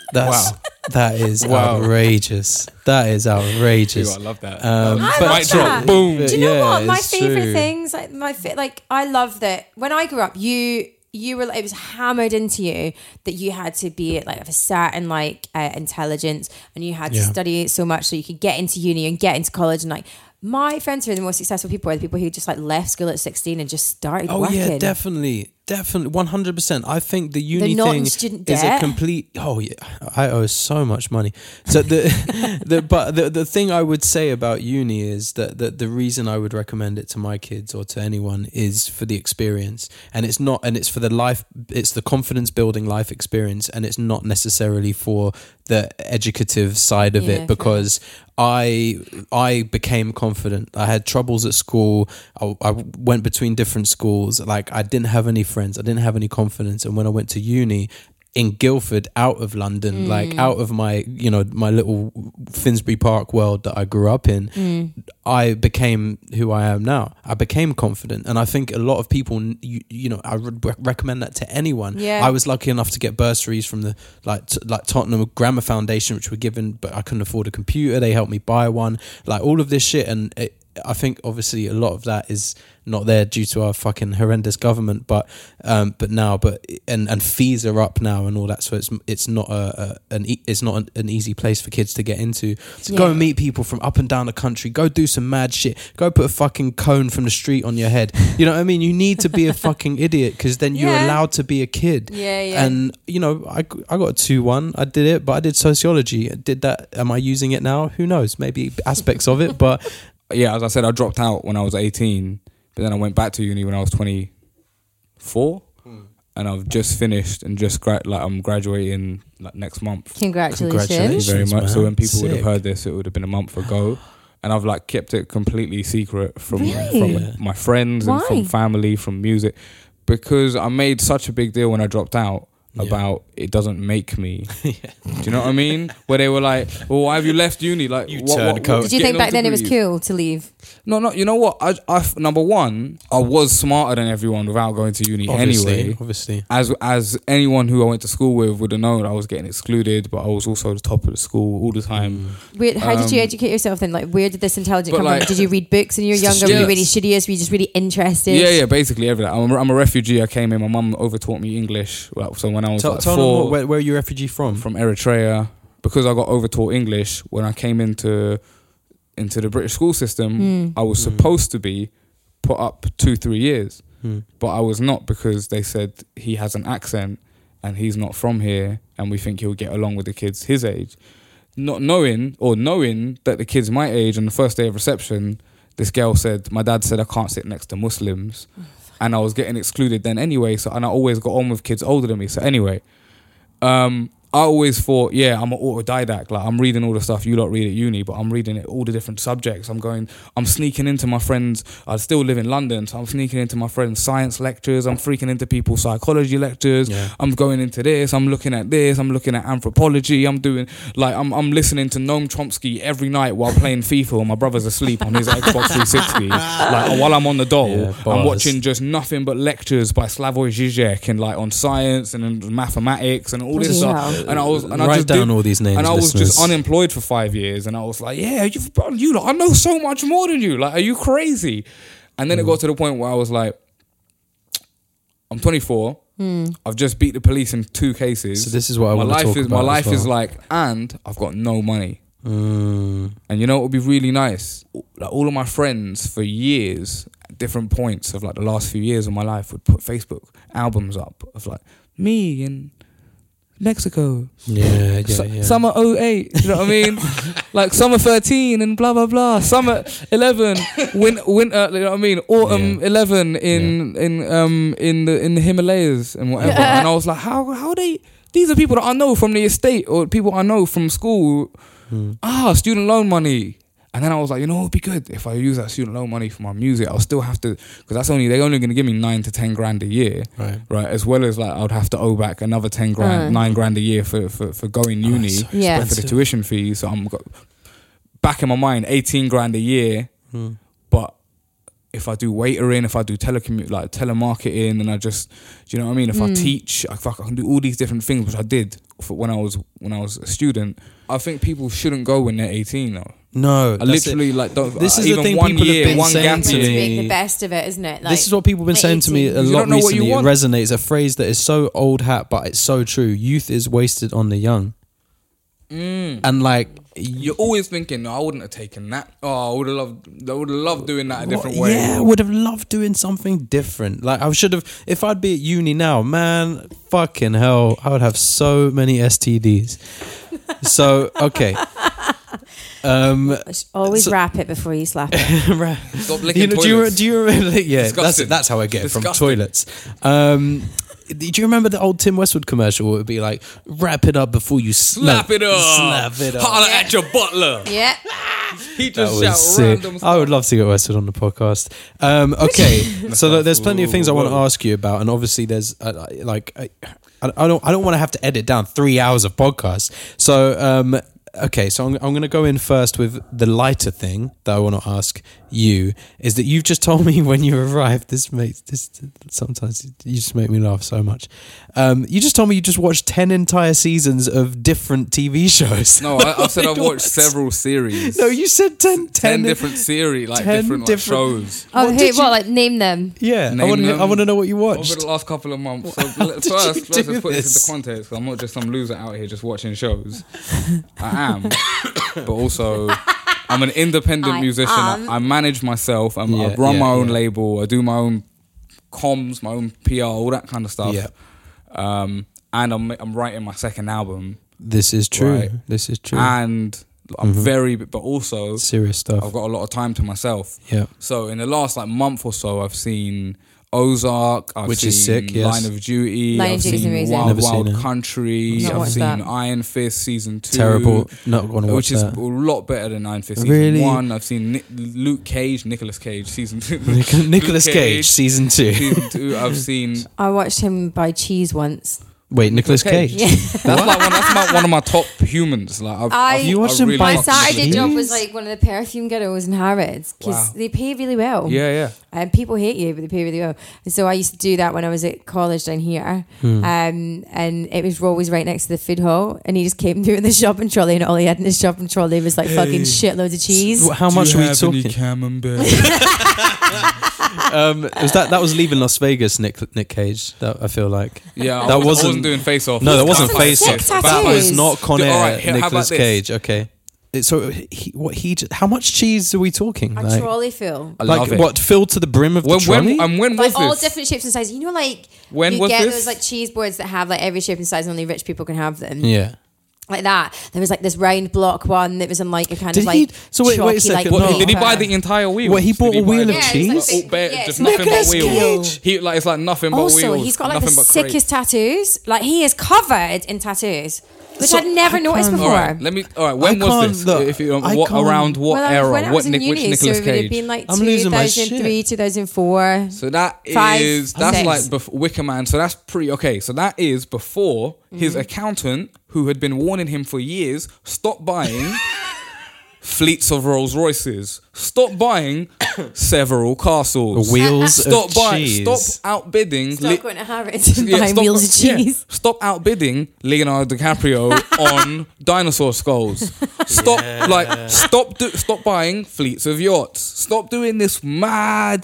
that is outrageous. That is outrageous. I love that. Boom. Do you know what? My favourite things, like I love that when I grew up, you were, it was hammered into you that you had to be like of a certain like intelligence and you had to study so much so you could get into uni and get into college, and like my friends who are the most successful people are the people who just like left school at 16 and just started working. Oh yeah, definitely 100%. I think the uni thing is a complete. Oh yeah, I owe so much money. So the thing I would say about uni is that the reason I would recommend it to my kids or to anyone is for the experience, and it's for the life. It's the confidence building life experience, and it's not necessarily for the educative side of it because. I became confident. I had troubles at school. I went between different schools. Like I didn't have any friends. I didn't have any confidence. And when I went to uni in Guildford, out of London, like out of my, my little Finsbury Park world that I grew up in, I became who I am now. I became confident. And I think a lot of people, I would recommend that to anyone. Yeah. I was lucky enough to get bursaries from the like Tottenham Grammar Foundation, which were given, but I couldn't afford a computer. They helped me buy one, like all of this shit. And I think obviously a lot of that is not there due to our fucking horrendous government, but fees are up now and all that, so it's not an easy place for kids to get into. So go and meet people from up and down the country, go do some mad shit, go put a fucking cone from the street on your head. You know what I mean? You need to be a fucking idiot because then you're allowed to be a kid. And I got a 2-1. I did it, but I did sociology. I did that. Am I using it now? Who knows? Maybe aspects of it, but yeah, as I said, I dropped out when I was 18, but then I went back to uni when I was 24, and I've just finished and I'm graduating like next month. Congratulations. Thank you very much. Man. So when people would have Sick. heard this, it would have been a month ago, and I've like kept it completely secret from my friends and from family, from music, because I made such a big deal when I dropped out. About it doesn't make me. Do you know what I mean? Where they were like, "Well, why have you left uni?" Like, Did you think back then it was cool to leave? No. You know what? I number one, I was smarter than everyone without going to uni anyway. Obviously, as anyone who I went to school with would have known, I was getting excluded, but I was also the top of the school all the time. How did you educate yourself then? Like, where did this intelligence come from? Did you read books when you were younger? Were you really studious? Were you just really interested? Yeah, basically everything. I'm a refugee. I came in. My mum overtaught me English. So when I was tell 4, where are you a refugee from? From Eritrea, because I got overtaught English when I came into the British school system. I was supposed to be put up 2-3 years, but I was not, because they said he has an accent and he's not from here, and we think he'll get along with the kids his age. Not knowing that the kids my age, on the first day of reception, this girl said, my dad said I can't sit next to Muslims. And I was getting excluded then anyway. And I always got on with kids older than me. So anyway, I always thought, yeah, I'm an autodidact. Like, I'm reading all the stuff you lot read at uni, but I'm reading all the different subjects. I'm sneaking into my friends. I still live in London, so I'm sneaking into my friends' science lectures. I'm freaking into people's psychology lectures. Yeah. I'm going into this. I'm looking at this. I'm looking at anthropology. I'm listening to Noam Chomsky every night while playing FIFA while my brother's asleep on his Xbox 360. Like, while I'm on the dole, I'm watching just nothing but lectures by Slavoj Žižek and like on science and mathematics and all this stuff. And I write down all these names. And I was just unemployed for 5 years, and I was like, "Yeah, you lot, I know so much more than you. Like, are you crazy?" And then it got to the point where I was like, "I'm 24. I've just beat the police in 2 cases. So this is what I want to talk about. My life is like, and I've got no money. And you know what would be really nice? Like, all of my friends for years, at different points of like the last few years of my life, would put Facebook albums up of like me and Mexico. Yeah. Summer 08, you know what I mean? Like summer 13 and blah blah blah. Summer 11, winter, you know what I mean? Autumn 11 in the Himalayas and whatever. And I was like, how they? These are people that I know from the estate or people I know from school. Student loan money. And then I was like, you know, it'd be good if I use that student loan money for my music. I'll still have to, because they're only going to give me 9 to 10 grand a year, right? As well as like I'd have to owe back another 10 grand, 9 grand a year for going uni, for the tuition fees. So I'm back in my mind 18 grand a year. But if I do waitering, if I do telemarketing, and I just, do you know what I mean? If I teach, I can do all these different things, which I did when I was a student. I think people shouldn't go when they're 18 though. No, I literally like don't. This is even the thing 1 people year, have been one saying gap to year. me. Make the best of it, isn't it? Like, this is what people have been saying to me a lot know what you recently. It want. resonates. A phrase that is so old hat, but it's so true. Youth is wasted on the young. And like, you're always thinking, no, I wouldn't have taken that. Oh, I would have loved doing that a different way. Yeah, I would have loved doing something different. Like, I should have, if I'd be at uni now, man, fucking hell, I would have so many STDs. So, okay. Always wrap it before you slap it. Stop licking toilets. Do you remember? Yeah, that's how I get it from toilets. Do you remember the old Tim Westwood commercial? It would be like, wrap it up before you slap it up. Slap it up. Holler at your butler. Yeah. He just shout random stuff. I would love to get Westwood on the podcast. Okay, so there's plenty of things I want to ask you about, and obviously there's I don't want to have to edit down 3 hours of podcast. So okay, so I'm going to go in first with the lighter thing that I want to ask you, is that you've just told me when you arrived, sometimes you just make me laugh so much. You just told me you just watched 10 entire seasons of different TV shows. No, I said I've watched several series. No, you said 10 different series, like different shows. Oh, like name them? Yeah, I want to know what you watched. Over the last couple of months. So first, let's put this into context. I'm not just some loser out here just watching shows. I am, but also I'm an independent musician. I manage myself. I run my own label. I do my own comms, my own PR, all that kind of stuff. Yeah. And I'm writing my second album. This is true. Right? This is true. And I'm but also serious stuff. I've got a lot of time to myself. Yeah. So in the last month or so, I've seen Ozark, which is sick, yes. Line of Duty, I've seen Wild Country, I've seen Iron Fist season 2. Terrible, not going to watch which is that. a lot better than Iron Fist really? season 1. I've seen Nicolas Cage season 2. Nicolas Cage season 2. Season 2. I've seen. I watched him buy cheese once. Wait, Nicolas Cage? Yeah. That's one of my top humans. Like you watched him my Saturday job was like one of the perfume girls in Harrods because they pay really well. Yeah. And people hate you, but they pay really well. And so I used to do that when I was at college down here. And it was always right next to the food hall. And he just came through in the shopping trolley, and all he had in his shopping trolley was like fucking shitloads of cheese. How much were we talking? Camembert? That was Leaving Las Vegas, Nick Cage. That I feel like. Yeah, I wasn't doing Face Off. No, that wasn't Face Off. That was not Con Air. Right, Nicolas Cage. Okay. So how much cheese are we talking? A trolley full. I love it. What, filled to the brim of the trolley? When was like this? all different shapes and sizes. You know, like when you was get this? those like cheese boards that have like every shape and size, and only rich people can have them. Yeah. like that. There was like this round block one that was in like a kind Did of he- like so wait a chalky, second, like, no. Did he paper. buy the entire wheel? What, he bought a wheel of cheese? Just nothing but Nicolas wheels. Cage. He like it's like nothing but Also, wheels. he's got like the nothing but crates. sickest tattoos. Like he is covered in tattoos, which I'd never noticed can't- before. All right, when I was can't this? look. If you I can't- around what Well, era? when I was in Which uni, Nicolas so it would have Cage? been like I'm losing my 2003, shit. 2004. So that Five, is six. like Wicker Man. So that's okay. So that is before his accountant, who had been warning him for years, stopped buying fleets of Rolls Royces, stopped buying several castles, Wheels stop of buying, cheese. Stop outbidding. going to Harrods and buying stop- wheels of cheese. Stop outbidding Leonardo DiCaprio on dinosaur skulls. Stop buying fleets of yachts. Stop doing this mad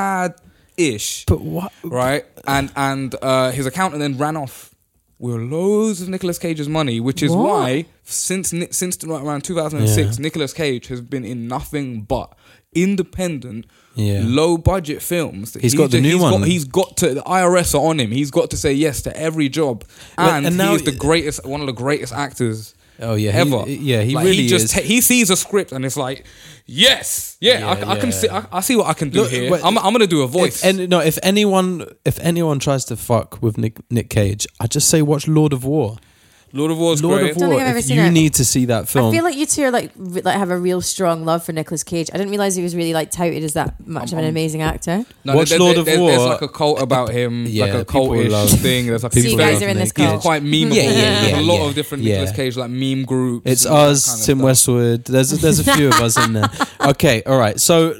ish. But what? Right? And his accountant then ran off with loads of Nicolas Cage's money, which is why since around 2006, Nicolas Cage has been in nothing but independent, low budget films. He's got the new one. He's got to, the IRS are on him. He's got to say yes to every job, and now he's one of the greatest actors. Oh yeah, ever. He Like, really is. is. He sees a script and it's like, yes, I can see. I see what I can do Look, here. but I'm gonna do a voice. If anyone tries to fuck with Nick Cage, I just say watch Lord of War. Lord of War's Lord great. of Don't War. think I've ever If seen you it. need to see that film. I feel like you two are like have a real strong love for Nicolas Cage. I didn't realize he was really like touted as that much of an amazing actor. No, Watch Lord of there's War. like a cult about him, Yeah, like a people cultish love- thing. There's like So you guys love are in this Nick cult. He's quite memeable. Yeah, There's a lot yeah. of different Yeah. Nicolas Cage like meme groups. It's and all that us, kind of Tim stuff. Westwood. There's a few of us in there. Okay, all right. So,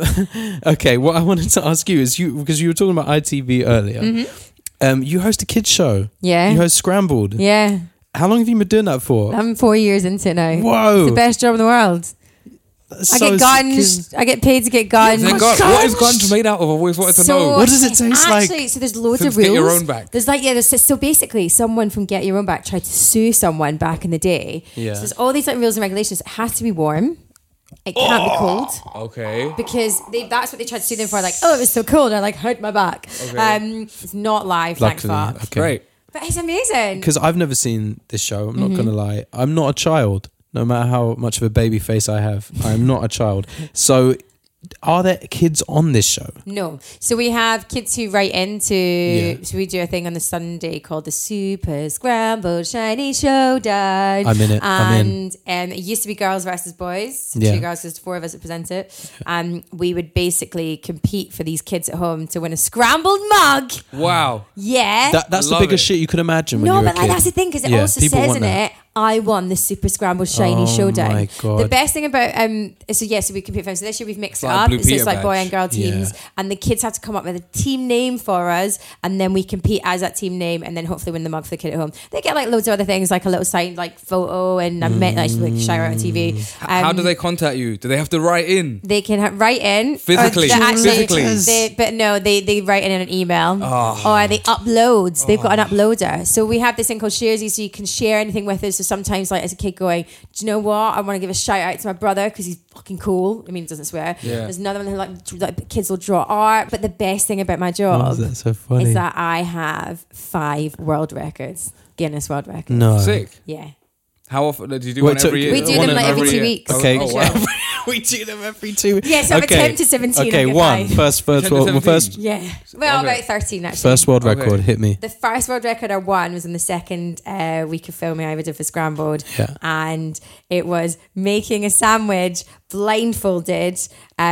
okay, what I wanted to ask you is because you were talking about ITV earlier. You host a kids show. Yeah. You host Scrambled. Yeah. How long have you been doing that for? I'm 4 years into it now. Whoa. It's the best job in the world. That's I so get gunged. sick. I get paid to get gunged. What is gunge made out of? I've always wanted to know. What does it taste like? Actually, so there's loads of Get rules. Your Own Back. There's like, so basically someone from Get Your Own Back tried to sue someone back in the day. Yeah. So there's all these like rules and regulations. It has to be warm. It can't be cold. Okay. Because that's what they tried to sue them for. Like, oh, it was so cold. I like hurt my back. Okay. It's not live, thank Luckily, fuck. okay. Great. But it's amazing. Because I've never seen this show. I'm not Mm-hmm. gonna lie. I'm not a child. No matter how much of a baby face I have, I'm not a child. So, are there kids on this show? No. So we have kids who write into, Yeah. so we do a thing on the Sunday called the Super Scrambled Shiny Showdown. I'm in it. I'm in. And it used to be girls versus boys. So Yeah. 2 girls, there's 4 of us that present it. And we would basically compete for these kids at home to win a scrambled mug. Wow. Yeah. That's the Love biggest it. shit you could imagine when No, you're but a like, kid. that's the thing, because it Yeah, also people says want in that. it, I won the Super Scrambled Shiny Oh Showdown. my God. The best thing about so we compete for them. So this year we've mixed Like it up. Blue So it's Peter like boy badge. and girl teams, Yeah. and the kids have to come up with a team name for us, and then we compete as that team name, and then hopefully win the mug for the kid at home. They get like loads of other things, like a little signed like photo, and I met like shout out on TV. How do they contact you? Do they have to write in? They can write in Physically? Physically? They write in an email, or they upload. They've got an uploader. So we have this thing called Sharesy, so you can share anything with us. So sometimes, like as a kid, going, do you know what? I want to give a shout out to my brother because he's fucking cool. I mean, he doesn't swear. Yeah. There's another one who like kids will draw art. But the best thing about my job Why is that so funny? is that I have 5 world records, Guinness World Records. No. Sick. Yeah. How often do you do Wait, one so every year? We do One them like every 2 year. weeks. Okay. Oh, wow. we do them every 2 weeks. Yeah, so I'm attempted 17. Okay, I get one. 5. First 10 to world, 17. first Yeah. Well, Okay. about 13 actually. first world Okay. record. Hit me. The first world record I won was in the second week of filming I ever did for Scrambled. Yeah. And it was making a sandwich blindfolded,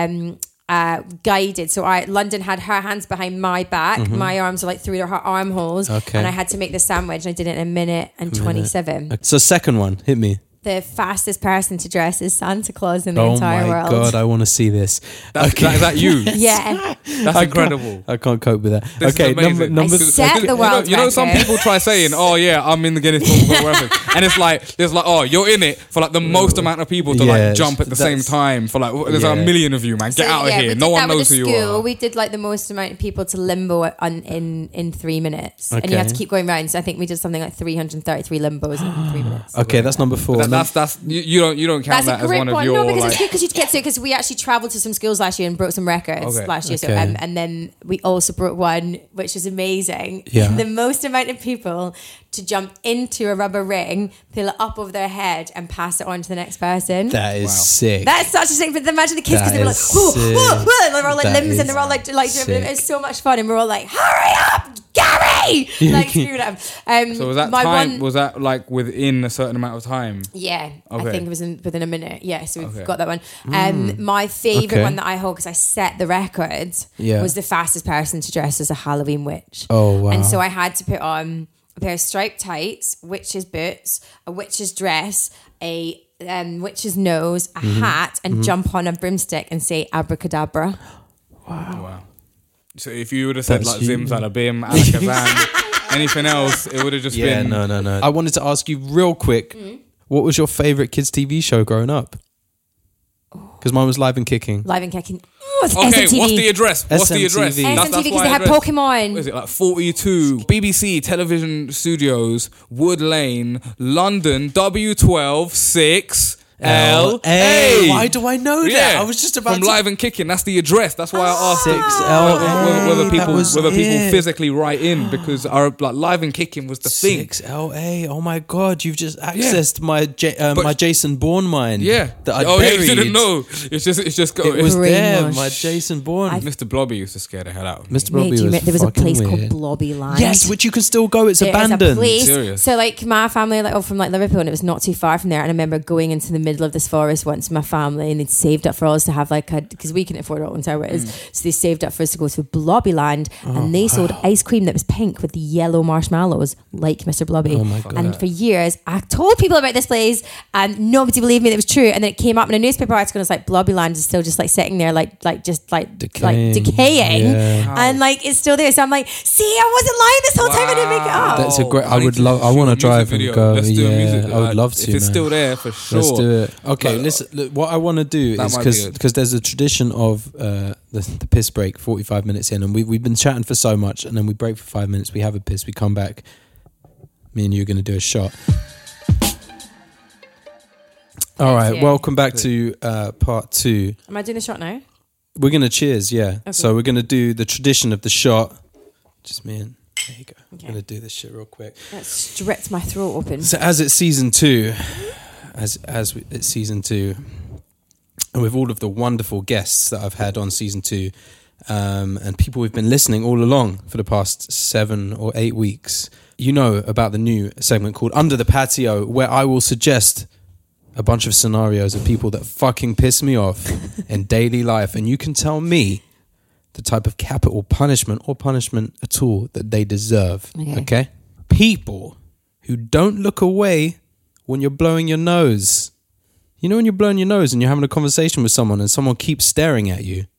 guided. So London had her hands behind my back. My arms were like through her armholes. Okay. And I had to make the sandwich, and I did it in a minute and 27. So second one. Hit me. The fastest person to dress is Santa Claus in the Oh entire my world. god, I want to see this. Is that you? Yeah. That's incredible. I can't cope with that. This okay, is amazing. number. I set the world You know, some record. people try saying, "Oh yeah, I'm in the Guinness Book of World Records," and it's like there's like, "Oh, you're in it for like the most amount of people to Yeah, like jump at the same that's- time for like there's Yeah. a million of you, man. Get out of we here. did No one that with knows the who you school. are." We did like the most amount of people to limbo in 3 minutes, and you Okay. have to keep going round. So I think we did something like 333 limbos in 3 minutes. Okay, that's number 4. That's that's you don't count that as one of your. No, because like, it's good because you get to because we actually travelled to some schools last year and broke some records last year. So and then we also broke one which is amazing. Yeah. The most amount of people to jump into a rubber ring, pull it up over their head, and pass it on to the next person. That is sick. That's such a thing. But imagine the kids because they were like, whoa, whoa, whoa, and they're all like limbs, and they're all like it's so much fun, and we're all like, hurry up, Gary! Like screwing up. So was that time? Was that like within a certain amount of time? Yeah, okay. I think it was within a minute. Yeah, so we've got that one. My favourite one that I hold because I set the record was the fastest person to dress as a Halloween witch. Oh wow! And so I had to put on a pair of striped tights, witch's boots, a witch's dress, a witch's nose, a hat, and jump on a broomstick and say abracadabra. Wow. So if you would have said like Zimzalabim, Alakazam, anything else, it would have just been... No. I wanted to ask you real quick, what was your favourite kids' TV show growing up? Because mine was Live and Kicking. Live and Kicking. Okay, SMTV. what's the address? SMTV because they had Pokemon. What is it, like 42 BBC television studios, Wood Lane, London, W12 6 LA. Why do I know that? I was just about from Live and Kicking. That's the address. That's why I asked 6LA. whether people physically write in because our like Live and Kicking was the thing. 6LA. Oh my god, you've just accessed my my Jason Bourne mind. Yeah. That I buried. You didn't know. It's just it was there. My Jason Bourne. Mr. Blobby used to scare the hell out of me. Mr. Blobby was there was a place weird. called Blobby Land. Yes, which you can still go. It's abandoned. Is a place. Serious? So like my family from like Liverpool, and it was not too far from there. And I remember going into the middle of this forest once with my family, and they'd saved up for us to have like because we couldn't afford Alton Towers, so they saved up for us to go to Blobby Land, and they sold ice cream that was pink with yellow marshmallows like Mr. Blobby. Oh my God. And for years I told people about this place and nobody believed me that it was true, and then it came up in a newspaper article and it's like Blobby Land is still just like sitting there like decaying and like it's still there. So I'm like, see, I wasn't lying this whole time. I didn't make it up. That's a great. I want to drive and go. Let's do a music, I would love to. If it's still there, for sure. Let's do it. Okay, listen. Look, what I want to do is because there's a tradition of the piss break 45 minutes in, and we've been chatting for so much, and then we break for 5 minutes. We have a piss. We come back. Me and you are going to do a shot. All right, welcome back to part 2. Am I doing a shot now? We're going to cheers, yeah. Okay. So we're going to do the tradition of the shot. Just me and... There you go. Okay. I'm going to do this shit real quick. Let's stretch my throat open. So as it's season 2, it's season 2, and with all of the wonderful guests that I've had on season 2, and people who've been listening all along for the past 7 or 8 weeks, you know about the new segment called Under the Patio, where I will suggest a bunch of scenarios of people that fucking piss me off in daily life, and you can tell me the type of capital punishment or punishment at all that they deserve. Okay? People who don't look away when you're blowing your nose. You know when you're blowing your nose and you're having a conversation with someone and someone keeps staring at you?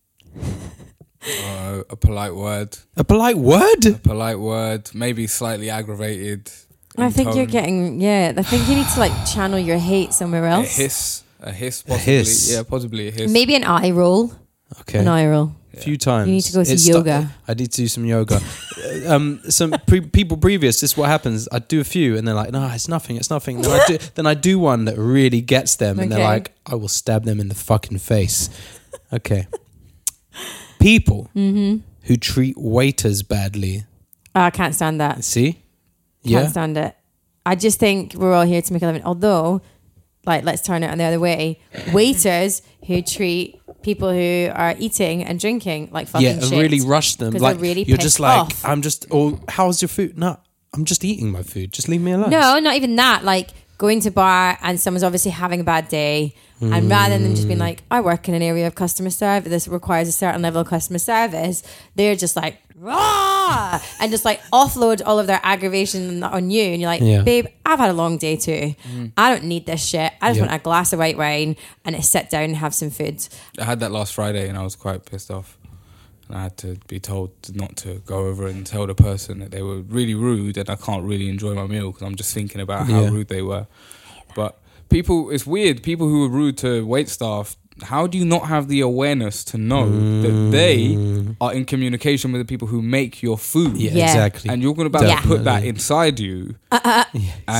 A polite word. A polite word? A polite word. Maybe slightly aggravated. I think you're getting... Yeah, I think you need to like channel your hate somewhere else. A hiss, possibly. Yeah, possibly a hiss. Maybe an eye roll. Okay. An eye roll. A few times. You need to go to yoga. I need to do some yoga. Some people previous, this is what happens. I do a few and they're like, no, it's nothing. Then I do one that really gets them and they're like, I will stab them in the fucking face. Okay. People who treat waiters badly. Oh, I can't stand that. See? Can't stand it. I just think we're all here to make a living. Although, like, let's turn it on the other way. Waiters who treat people who are eating and drinking like fucking shit. And really rush them. Like, really you're just like, off. how's your food? No, I'm just eating my food. Just leave me alone. No, not even that. Like, going to a bar and someone's obviously having a bad day, and rather than them just being like, I work in an area of customer service, this requires a certain level of customer service, they're just like, rah! And just like offload all of their aggravation on you, and you're like, babe, I've had a long day too. I don't need this shit. I just want a glass of white wine and to sit down and have some food. I had that last Friday and I was quite pissed off. And I had to be told not to go over and tell the person that they were really rude and I can't really enjoy my meal because I'm just thinking about how rude they were. But it's weird. People who are rude to waitstaff, how do you not have the awareness to know that they are in communication with the people who make your food? Yeah. Exactly. And you're going to put that inside you and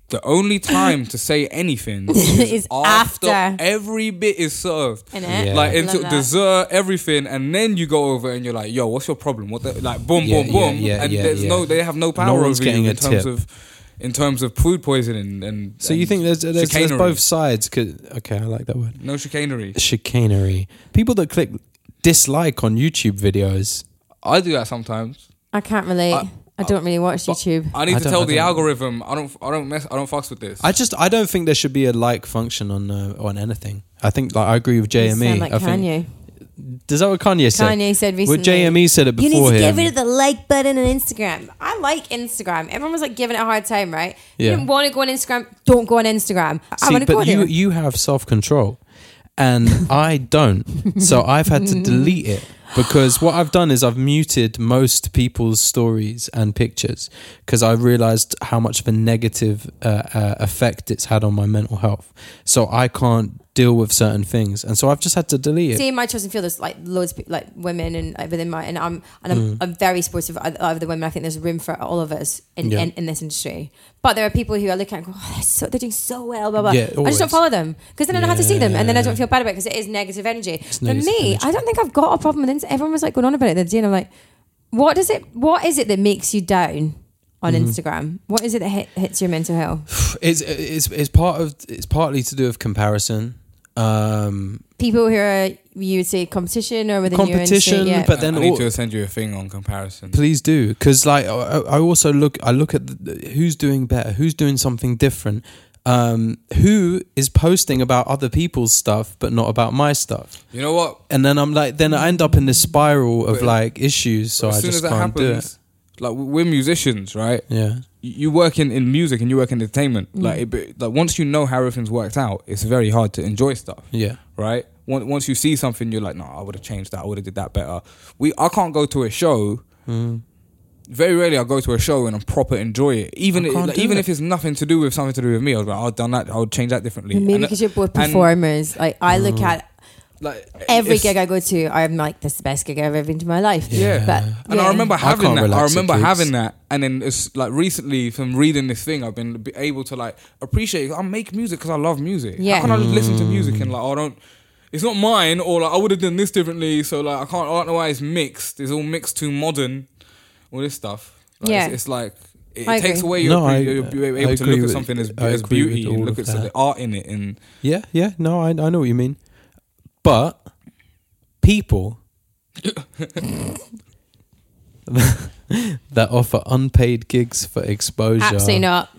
the only time to say anything is after every bit is served. Yeah. Like into dessert, everything, and then you go over and you're like, yo, what's your problem? What the, like boom, boom, boom. They have no power over you in terms of food poisoning and so you think there's both sides? Okay, I like that word. No chicanery. Chicanery. People that click dislike on YouTube videos. I do that sometimes. I can't relate. I don't really watch YouTube. I need to tell the algorithm. I don't fucks with this. I don't think there should be a like function on anything. I think I agree with JME. You sound like Kanye. Does that what Kanye said? Kanye said recently. Well, JME said it before him. You need to get rid of the like button on Instagram. I like Instagram. Everyone was like giving it a hard time, right? Yeah. You don't want to go on Instagram, don't go on Instagram. I want to go there. You have self-control and I don't. So I've had to delete it. Because what I've done is I've muted most people's stories and pictures because I realised how much of a negative effect it's had on my mental health. So I can't deal with certain things, and so I've just had to delete it. See, in my chosen field, there's like loads of like women and within my I'm very supportive of the women. I think there's room for all of us in this industry. But there are people who are looking at and go, oh, they're doing so well, blah blah. Yeah, I just don't follow them because then I don't have to see them, and then I don't feel bad about it because it is negative energy. For me, I don't think I've got a problem with it. Everyone was like going on about it the other day, and I'm like, what is it that makes you down on Instagram? What is it that hits your mental health? It's partly to do with comparison. People who are, you would say, competition or within your industry, but then I need to send you a thing on comparison. Please do, because like I also look at who's doing better, who's doing something different, who is posting about other people's stuff but not about my stuff. You know what? And then I end up in this spiral of like issues. So I just can't do it. Like we're musicians, right? Yeah. You work in music and you work in entertainment. Like once you know how everything's worked out, it's very hard to enjoy stuff. Yeah. Right. Once you see something, you're like, no, I would have changed that. I would have did that better. I can't go to a show. Very rarely I go to a show and I proper enjoy it. Even if it's something to do with me, I was like, I've done that. I would change that differently. Maybe because you're both performers. Like I look at. Like every gig I go to, I'm like, this is the best gig I've ever been to in my life. And I remember having that. And then it's like recently from reading this thing, I've been able to like appreciate. I make music because I love music. Yeah. How can I just listen to music and like it's not mine, or like I would have done this differently. So like I don't know why it's mixed. It's all mixed too modern. All this stuff. Like, it's like it takes away you're able to look at something as beauty and look at the art in it. And I know what you mean. But people that offer unpaid gigs for exposure. Absolutely not.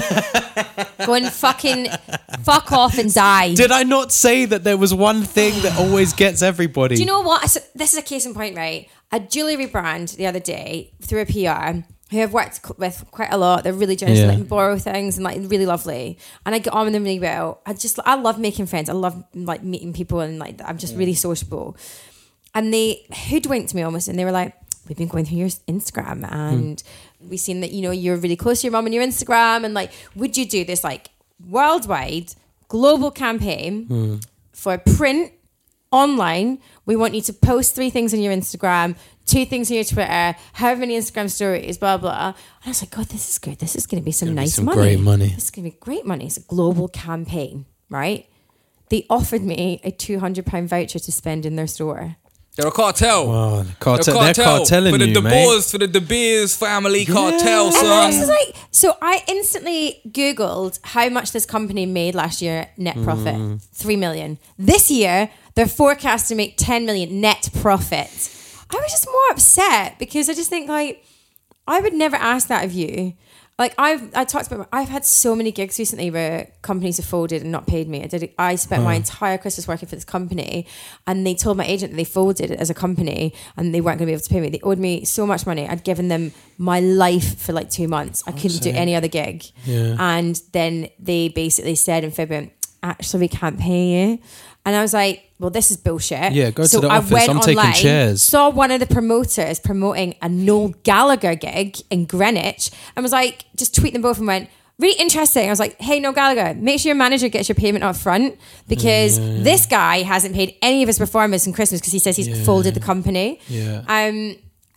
Go and fuck off and die. Did I not say that there was one thing that always gets everybody? Do you know what? This is a case in point, right? A jewellery brand the other day through a PR who I've worked with quite a lot. They're really generous, let me borrow things and like really lovely. And I get on with them really well. I love making friends. I love like meeting people and like I'm just really sociable. And they hoodwinked me almost and they were like, we've been going through your Instagram and we've seen that, you're really close to your mum on your Instagram and like, would you do this like worldwide global campaign for print, online? We want you to post 3 things on your Instagram, 2 things on your Twitter, however many Instagram stories, blah, blah. And I was like, God, this is good. This is going to be some nice money. Great money. This is going to be great money. It's a global campaign, right? They offered me a £200 voucher to spend in their store. They're a cartel. Wow, they're cartelling for the you, mate. For the De Beers family cartel, son. So I instantly Googled how much this company made last year net profit. 3 million. This year, they're forecast to make 10 million net profit. I was just more upset because I just think like, I would never ask that of you. Like I talked about, I've had so many gigs recently where companies have folded and not paid me. I spent my entire Christmas working for this company and they told my agent that they folded it as a company and they weren't going to be able to pay me. They owed me so much money. I'd given them my life for like 2 months. I couldn't do any other gig. Yeah. And then they basically said in February, actually we can't pay you. And I was like, well, this is bullshit. Yeah, go to the office. I'm taking chairs. Saw one of the promoters promoting a Noel Gallagher gig in Greenwich and was like, just tweet them both and went, really interesting. I was like, hey, Noel Gallagher, make sure your manager gets your payment up front because this guy hasn't paid any of his performers in Christmas because he says he's folded the company. Yeah. And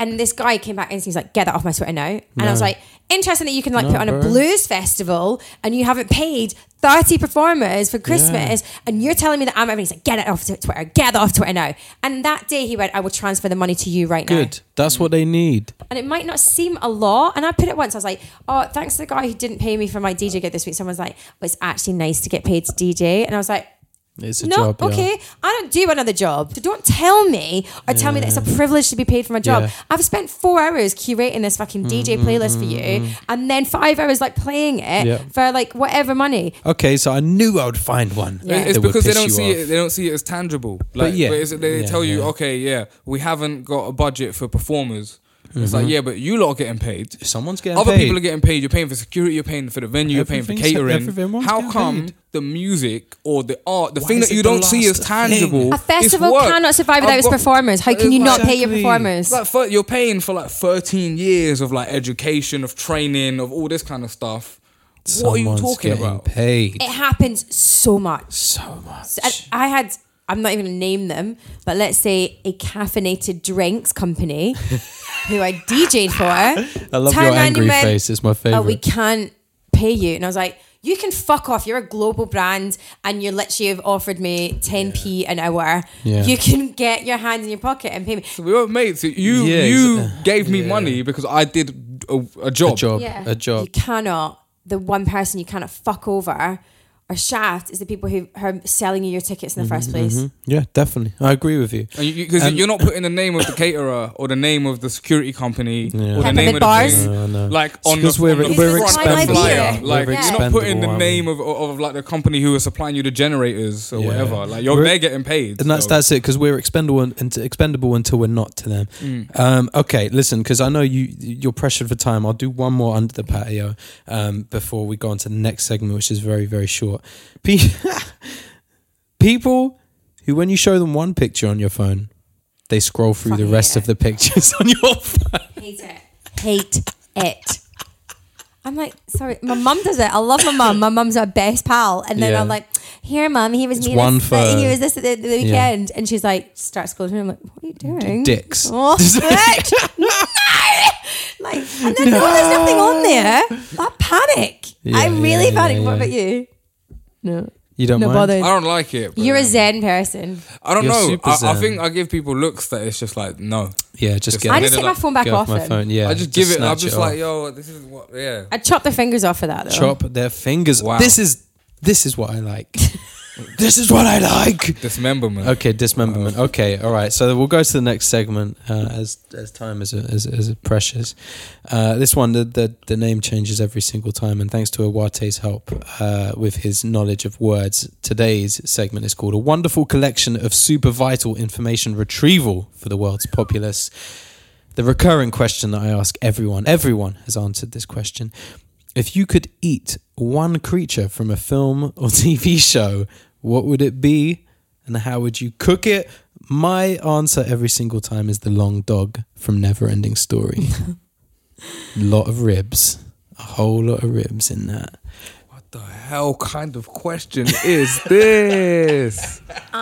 And this guy came back and he's like, get that off my Twitter now. And I was like, interesting that you can like put on a blues festival and you haven't paid 30 performers for Christmas and you're telling me that I'm having. He's like, get it off Twitter, get that off Twitter now. And that day he went, I will transfer the money to you right now. Good. That's what they need. And it might not seem a lot. And I put it once, I was like, oh, thanks to the guy who didn't pay me for my DJ gig this week. Someone's like, well, it's actually nice to get paid to DJ. And I was like, it's a job. Okay, I don't do another job. So don't tell me or tell me that it's a privilege to be paid for my job. I've spent 4 hours curating this fucking DJ playlist for you, and then 5 hours like playing it for like whatever money. Okay, so I knew I would find one. Yeah. It's because they don't see it. They don't see it as tangible. Like, they tell you, okay, we haven't got a budget for performers. It's like, but you lot are getting paid. Someone's getting paid. Other people are getting paid. You're paying for security. You're paying for the venue. You're paying for catering. How come the music or the art, the thing that you don't see as tangible, a festival cannot survive without its performers? How can you not pay your performers? Like, you're paying for like 13 years of like education, of training, of all this kind of stuff. What are you talking about? Paid. It happens so much. So much. So I'm not even going to name them, but let's say a caffeinated drinks company who I DJ'd for. I love your angry face. It's my favourite. Oh, we can't pay you. And I was like, you can fuck off. You're a global brand and you literally have offered me 10p an hour. Yeah. You can get your hands in your pocket and pay me. So we were mates. You gave me money because I did a job. A job. You cannot, the one person you cannot fuck over or shaft is the people who are selling you your tickets in the first place. Yeah, definitely. I agree with you. Because you're not putting the name of the caterer or the name of the security company or the name of bars. the thing, like on because the we're expendable. flyer. Like you're not putting the name of like the company who is supplying you the generators or whatever. Like they're getting paid. And that's it, because we're expendable until we're not to them. Okay, listen, because I know you're pressured for time. I'll do one more under the patio before we go on to the next segment, which is very, very short. People who, when you show them one picture on your phone, they scroll through the rest of the pictures on your phone. Hate it. I'm like, sorry, my mum does it. I love my mum. My mum's our best pal. And then I'm like, here, mum, he was this at the weekend. And she's like, start scrolling. I'm like, what are you doing? Dicks. Oh, no! Like, and then there's nothing on there. I panic. I really panic. What about you? No. You don't mind? Bothered. I don't like it. You're a zen person. I don't know. I think I give people looks that it's just like, no. Yeah, just I just take my phone back off my phone. Yeah, I just give it. I'm just like, yo, this is what. Yeah. I chop their fingers off for that though. Chop their fingers. Wow. This is what I like. This is what I like. Dismemberment. Okay, dismemberment. Okay, all right. So we'll go to the next segment as time is precious. This one, the name changes every single time, and thanks to Awate's help with his knowledge of words, today's segment is called A Wonderful Collection of Super Vital Information Retrieval for the World's Populace. The recurring question that I ask everyone has answered this question. If you could eat one creature from a film or TV show, what would it be and how would you cook it? My answer every single time is the long dog from Neverending Story. Lot of ribs. A whole lot of ribs in that. What the hell kind of question is this? Yeah,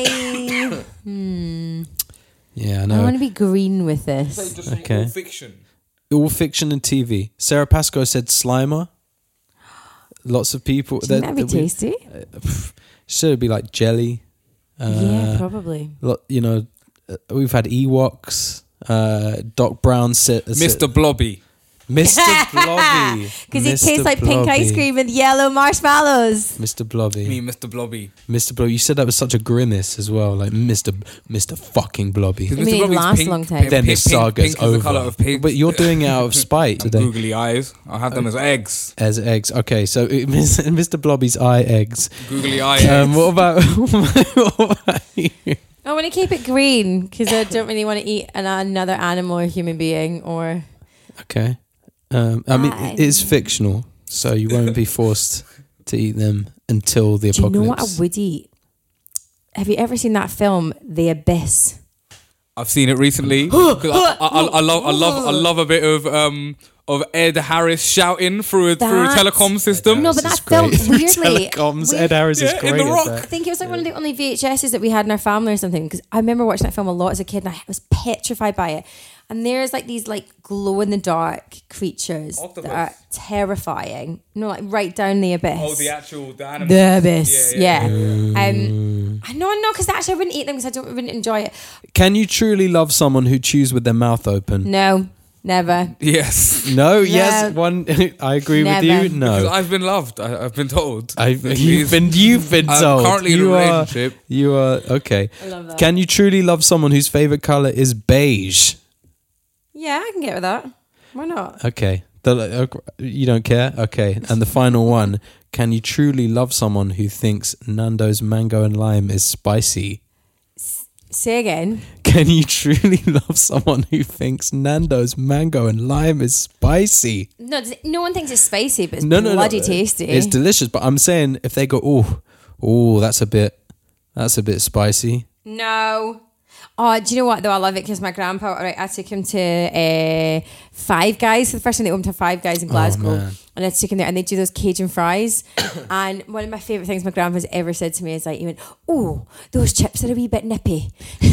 I know. I want to be green with this. Okay. All fiction. All fiction and TV. Sarah Pascoe said Slimer. Lots of people. That'd be tasty. Should it be like jelly? Yeah, probably. We've had Ewoks. Doc Brown Mr. Blobby. Mr. Blobby. Because it tastes like pink ice cream and yellow marshmallows. Mr. Blobby. Me, Mr. Blobby. Mr. Blobby. You said that with such a grimace as well, like Mr. fucking Blobby. I mean, it lasts a long time. Then the saga's pink over. Is the colour of pigs. But you're doing it out of spite today. Googly eyes. I'll have them as eggs. As eggs. Okay, so Mr. Blobby's eye eggs. Googly eye eggs. What about you? I want to keep it green because I don't really want to eat another animal or human being or... Okay. I mean, it is fictional, so you won't be forced to eat them until the apocalypse. Do you know what I would eat? Have you ever seen that film, The Abyss? I've seen it recently. I love a bit of Ed Harris shouting through a telecom system. No, but that film weirdly. Telecoms. Ed Harris is great. In The Rock. I think it was like one of the only VHSs that we had in our family or something. Because I remember watching that film a lot as a kid, and I was petrified by it. And there's like these like glow in the dark creatures Octopus. that are terrifying. No, like right down the abyss. Oh, the animal. The abyss. Yeah. Yeah. No, because actually I wouldn't eat them because I wouldn't enjoy it. Can you truly love someone who chews with their mouth open? No, never. Yes. No, yes, one. I agree with you. Never. Because No, I've been loved. I've been told. you've been I'm told. currently in a relationship. You are okay. I love that. Can you truly love someone whose favorite color is beige? Yeah, I can get with that. Why not? Okay, you don't care. Okay, and the final one: can you truly love someone who thinks Nando's mango and lime is spicy? Say again. Can you truly love someone who thinks Nando's mango and lime is spicy? No one thinks it's spicy, but it's bloody tasty. It's delicious, but I'm saying if they go, oh, that's a bit spicy. No. Oh, do you know what though? I love it because my grandpa, right, I took him to Five Guys for the first time. They opened to Five Guys in Glasgow, man. and I took him there, and they do those Cajun fries. And one of my favourite things my grandpa's ever said to me is like, he went, "Oh, those chips are a wee bit nippy,"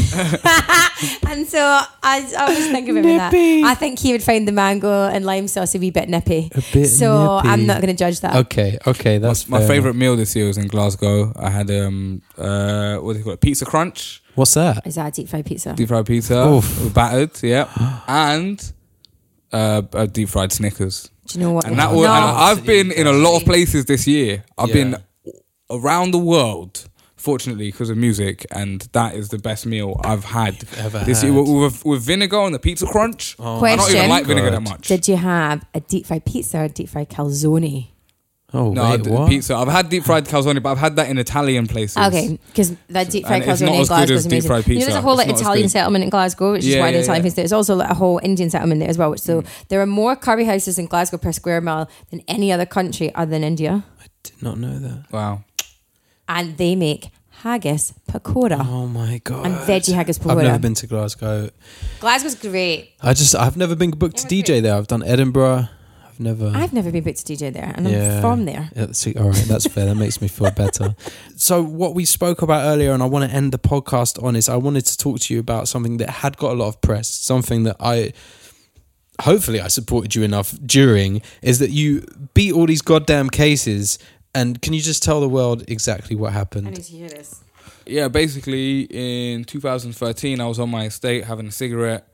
and so I always think of him in that. I think he would find the mango and lime sauce a wee bit nippy. So nippy. I'm not going to judge that. Okay, that's My fair favourite enough. meal this year was in Glasgow. I had what do you call it? Pizza Crunch, What's that? Is that a deep fried pizza? deep fried pizza, Oof. battered, yeah, and a deep fried Snickers. Do you know what? And that was, and I've been in a lot of places this year. I've been around the world, fortunately, because of music, and that is the best meal I've had this year with vinegar on the Pizza Crunch. I don't Question. even like vinegar that much. Did you have a deep fried pizza or a deep fried calzone? Oh, No, wait, what? pizza. I've had deep fried calzone, but I've had that in Italian places. Okay, because that deep fried And it's calzone not in as good Glasgow as is deep amazing. fried You know, pizza. there's a whole like It's not as Italian good. settlement in Glasgow, which is Yeah, why the yeah, Italian yeah. place. There's also like a whole Indian settlement there as well. So there are more curry houses in Glasgow per square mile than any other country other than India, I did not know that. Wow. and they make haggis pakora Oh my god. and veggie haggis pakora. I've never been to Glasgow. Glasgow's great. I've never been booked to DJ there. I've done Edinburgh. I've never been booked to DJ there, and I'm from there. Yeah, see, all right, that's fair. That makes me feel better. So what we spoke about earlier, and I want to end the podcast on, is I wanted to talk to you about something that had got a lot of press, something that hopefully I supported you enough during, is that you beat all these goddamn cases. And can you just tell the world exactly what happened? I need to hear this. Yeah, basically in 2013, I was on my estate having a cigarette,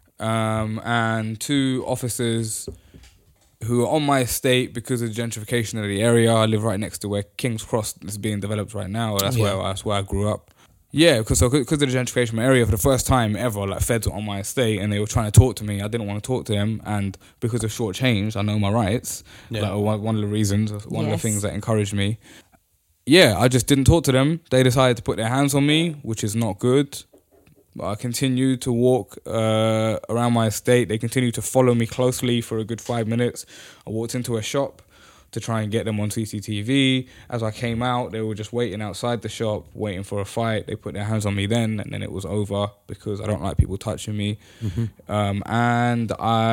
and two officers who were on my estate because of the gentrification of the area. I live right next to where King's Cross is being developed right now. That's where I grew up. Yeah, because of the gentrification of my area, for the first time ever, like feds were on my estate and they were trying to talk to me. I didn't want to talk to them, and because of short change, I know my rights. Yeah. Like one of the reasons, one of the things that encouraged me. Yeah, I just didn't talk to them. They decided to put their hands on me, which is not good. But I continued to walk around my estate. They continued to follow me closely for a good 5 minutes. I walked into a shop to try and get them on CCTV. As I came out, they were just waiting outside the shop, waiting for a fight. They put their hands on me then, and then it was over because I don't like people touching me. Mm-hmm. And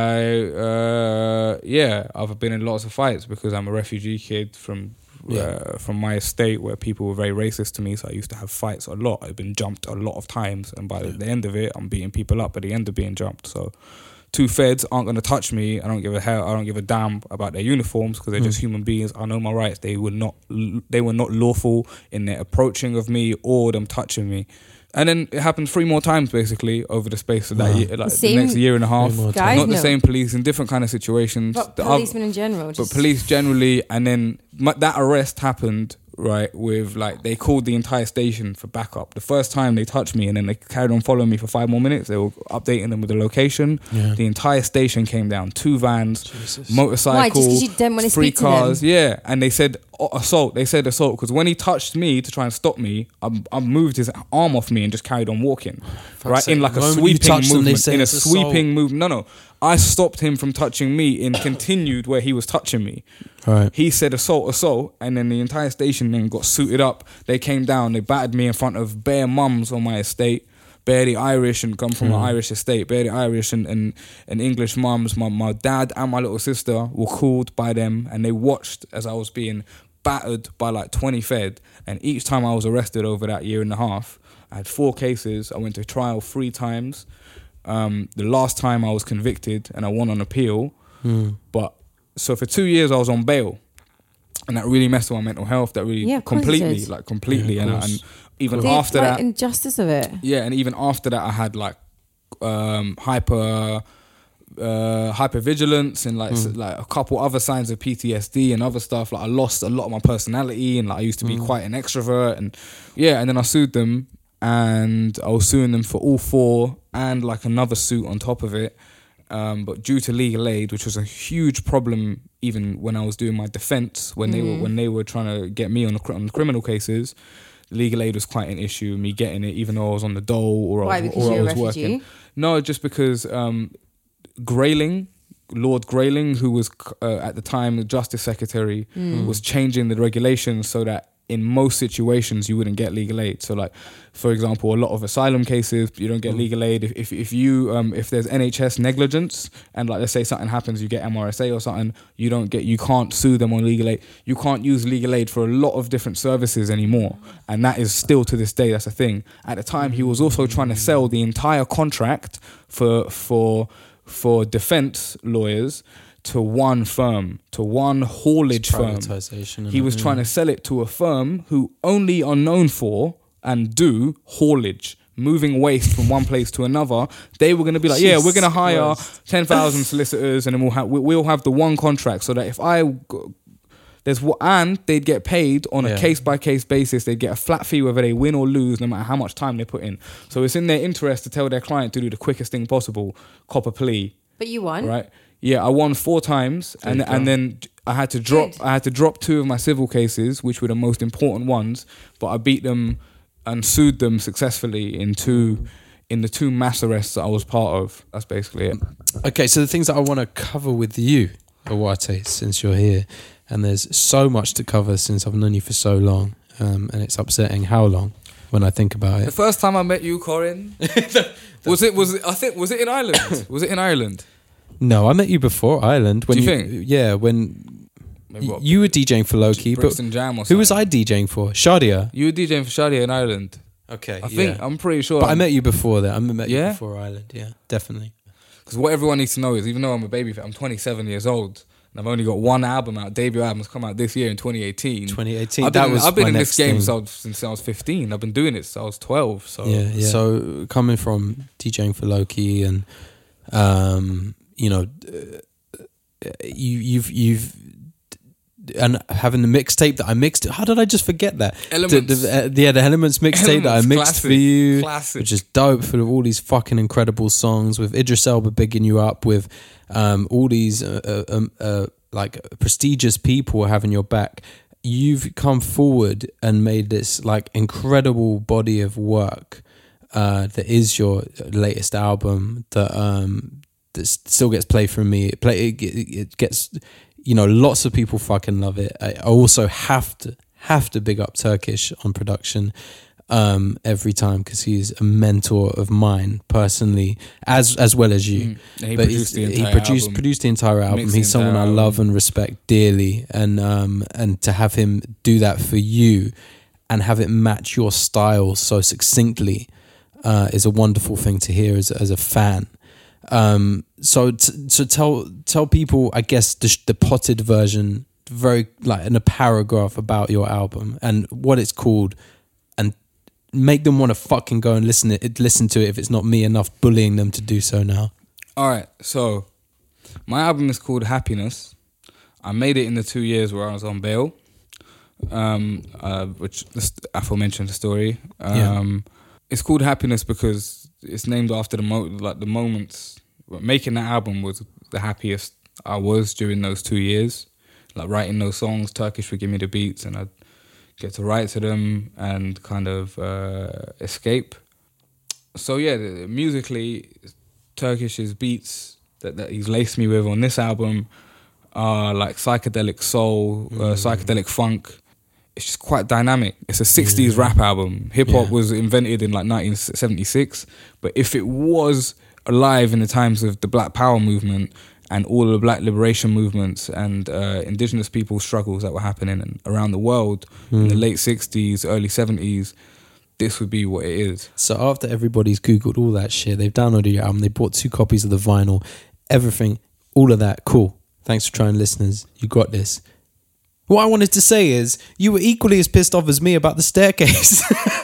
I've been in lots of fights because I'm a refugee kid from my estate where people were very racist to me, so I used to have fights a lot. I've been jumped a lot of times, and by the end of it, I'm beating people up at the end of being jumped. So two feds aren't going to touch me. I don't give a damn about their uniforms because they're just human beings. I know my rights. They were not lawful in their approaching of me or them touching me. And then it happened 3 more times basically over the space of that year, like the next year and a half. Guys, not the same police in different kind of situations. But policemen in general. But police generally, and then that arrest happened, right, with like, they called the entire station for backup. The first time they touched me and then they carried on following me for 5 more minutes. They were updating them with the location. Yeah. The entire station came down, 2 vans, motorcycle, Why? Just 'cause you didn't want to 3 speak to cars. them? Yeah, and they said assault. They said assault because when he touched me to try and stop me, I moved his arm off me and just carried on walking, right, sake, in like the a moment you sweeping touch them, they movement. say In a it's assault. sweeping movement. No. I stopped him from touching me and continued where he was touching me. Right. He said assault, and then the entire station then got suited up. They came down, they battered me in front of bare mums on my estate, bare the Irish and come from an Irish estate, bare the Irish and English mums. My dad and my little sister were called by them, and they watched as I was being battered by like 20 fed. And each time I was arrested over that year and a half, I had 4 cases. I went to trial 3 times. the last time I was convicted and I won on appeal. But so for 2 years I was on bail, and that really messed with my mental health. That really completely. Yeah, and even after that, injustice of it. Yeah, and even after that, I had like hypervigilance and like a couple other signs of PTSD and other stuff. Like I lost a lot of my personality, and like I used to be quite an extrovert, and and then I sued them, and I was suing them for all 4 and like another suit on top of it. But due to legal aid, which was a huge problem, even when I was doing my defense, when they were trying to get me on the criminal cases, legal aid was quite an issue. Me getting it, even though I was on the dole or I was working. No, just because Lord Grayling, who was at the time the Justice Secretary, was changing the regulations so that in most situations you wouldn't get legal aid. So like, for example, a lot of asylum cases, you don't get legal aid. If there's NHS negligence and like let's say something happens, you get MRSA or something, you can't sue them on legal aid. You can't use legal aid for a lot of different services anymore. And that is still to this day, that's a thing. At the time he was also trying to sell the entire contract for defense lawyers to one firm, to one haulage firm. He was trying to sell it to a firm who only are known for and do haulage, moving waste from one place to another. They were going to be like, we're going to hire 10,000 solicitors, and then we'll have the one contract, so that and they'd get paid on a case-by-case basis. They'd get a flat fee whether they win or lose, no matter how much time they put in. So it's in their interest to tell their client to do the quickest thing possible, cop a plea. But you won, right? Yeah, I won 4 times, and then I had to drop 2 of my civil cases, which were the most important ones. But I beat them and sued them successfully in the 2 mass arrests that I was part of. That's basically it. Okay, so the things that I want to cover with you, Awate, since you're here, and there's so much to cover since I've known you for so long, and it's upsetting how long when I think about it. The first time I met you, Corin, was it in Ireland? Was it in Ireland? No, I met you before Ireland. When Do you think? Yeah, when you were DJing for Loki, but Jam or who was I DJing for? Shadia. You were DJing for Shadia in Ireland. Okay, I'm pretty sure. But I met you before that. I met you before Ireland. Yeah, definitely. Because what everyone needs to know is, even though I'm a baby, I'm 27 years old. And I've only got 1 album out. Debut album's come out this year in 2018. I've been in this game since I was 15. I've been doing it since I was 12. So yeah. So coming from DJing for Loki and you've and having the mixtape that I mixed. How did I just forget that? Elements. The Elements mixtape that I mixed for you, which is dope, full of all these fucking incredible songs with Idris Elba bigging you up, with all these like prestigious people having your back. You've come forward and made this like incredible body of work that is your latest album that still gets played from me. It gets, lots of people fucking love it. I also have to big up Turkish on production every time, because he's a mentor of mine personally, as well as you. He but produced the entire album. He's someone I love and respect dearly, and to have him do that for you and have it match your style so succinctly is a wonderful thing to hear as a fan. So tell people, I guess, the potted version, very like in a paragraph, about your album and what it's called, and make them want to fucking go and listen to it if it's not me enough bullying them to do so now. All right, so my album is called Happiness. I made it in the 2 years where I was on bail, which aforementioned story. It's called Happiness because it's named after the moments. Making that album was the happiest I was during those 2 years. Like writing those songs, Turkish would give me the beats, and I'd get to write to them and kind of escape. So yeah, musically, Turkish's beats that he's laced me with on this album are like psychedelic soul, psychedelic funk. It's just quite dynamic. It's a 60s rap album. Hip hop was invented in like 1976, but if it was alive in the times of the Black Power movement and all of the Black liberation movements and indigenous people's struggles that were happening around the world in the late 60s, early 70s, this would be what it is. So after everybody's Googled all that shit, they've downloaded your album, they bought 2 copies of the vinyl, everything, all of that, cool. Thanks for trying, listeners. You got this. What I wanted to say is, you were equally as pissed off as me about the staircase.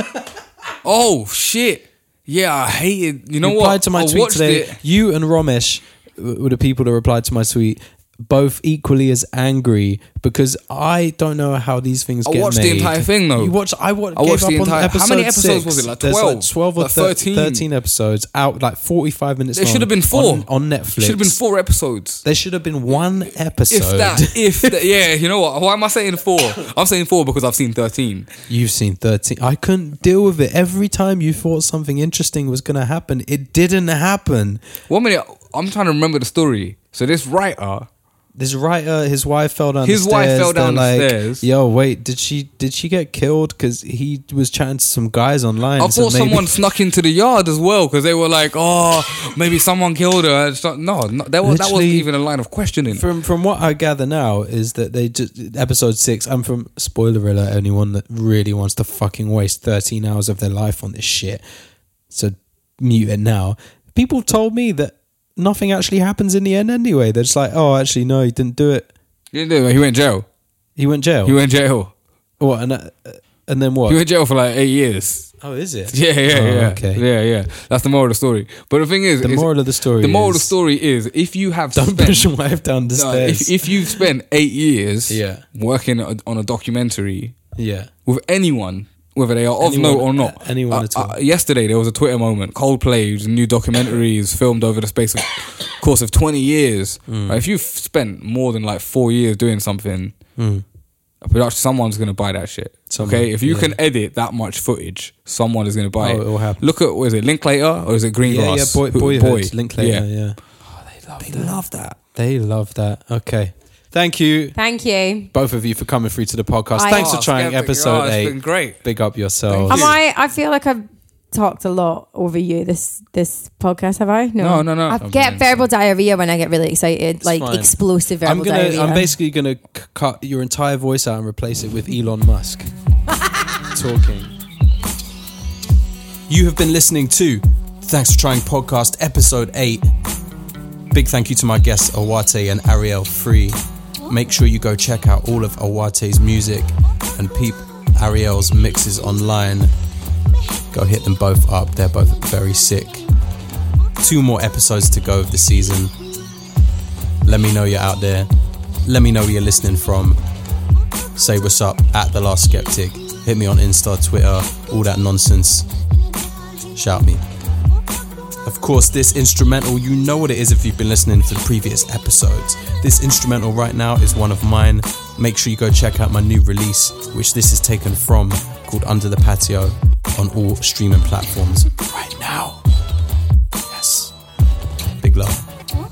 Oh, shit. Yeah, I hated... You know what? Replied to my tweet today. It. You and Ramesh were the people that replied to my tweet, both equally as angry, because I don't know how these things get made. I watched the entire thing though. I watched the entire... How many episodes was it? Like 12? There's like 12 or 13 episodes out, like 45 minutes long. There should have been 4 on Netflix. There should have been 4 episodes. There should have been 1 episode. If that, yeah, you know what? Why am I saying 4? I'm saying 4 because I've seen 13. You've seen 13. I couldn't deal with it. Every time you thought something interesting was going to happen, it didn't happen. 1 minute, I'm trying to remember the story. So this writer, his wife fell down the stairs. His wife fell down the stairs. Yo, wait, did she get killed? Because he was chatting to some guys online. I thought someone snuck into the yard as well, because they were like, oh, maybe someone killed her. No, that wasn't even a line of questioning. From what I gather now is that they just, episode 6, I'm from, spoiler alert, anyone that really wants to fucking waste 13 hours of their life on this shit. So mute it now. People told me that nothing actually happens in the end anyway. They're just like, oh, actually, no, he didn't do it. He didn't do it. He went jail. He went jail? He went jail. What? And then what? He went jail for like 8 years. Oh, is it? Yeah. Okay. Yeah. That's the moral of the story. But the thing is... The moral of the story is, if you have don't push your wife down the stairs. If you've spent 8 years working on a documentary with anyone... Whether they are of note or not. Anyone at all. Yesterday, there was a Twitter moment. Coldplay's new documentary is filmed over the space of course of 20 years. Right? If you've spent more than like 4 years doing something, someone's going to buy that shit. Okay? If you can edit that much footage, someone is going to buy it. It will happen. Look at, what is it, Linklater or is it Greengrass? Boyhood. Linklater, yeah. Oh, they love that. They love that. Okay. Thank you. Thank you. Both of you for coming through to the podcast. Thanks for trying episode 8. It's been great. Big up yourselves. I feel like I've talked a lot over you this podcast, have I? No. I get verbal diarrhea when I get really excited. It's like fine. Explosive verbal diarrhea. I'm basically going to cut your entire voice out and replace it with Elon Musk talking. You have been listening to Thanks for Trying Podcast episode 8. Big thank you to my guests Awate and Ariel Free. Make sure you go check out all of Awate's music and peep Ariel's mixes online. Go hit them both up. They're both very sick. 2 more episodes to go of the season. Let me know you're out there. Let me know where you're listening from. Say what's up at The Last Skeptic. Hit me on Insta, Twitter, all that nonsense. Shout me. Of course, this instrumental, you know what it is if you've been listening to the previous episodes. This instrumental right now is one of mine. Make sure you go check out my new release, which this is taken from, called Under the Patio, on all streaming platforms right now. Yes. Big love.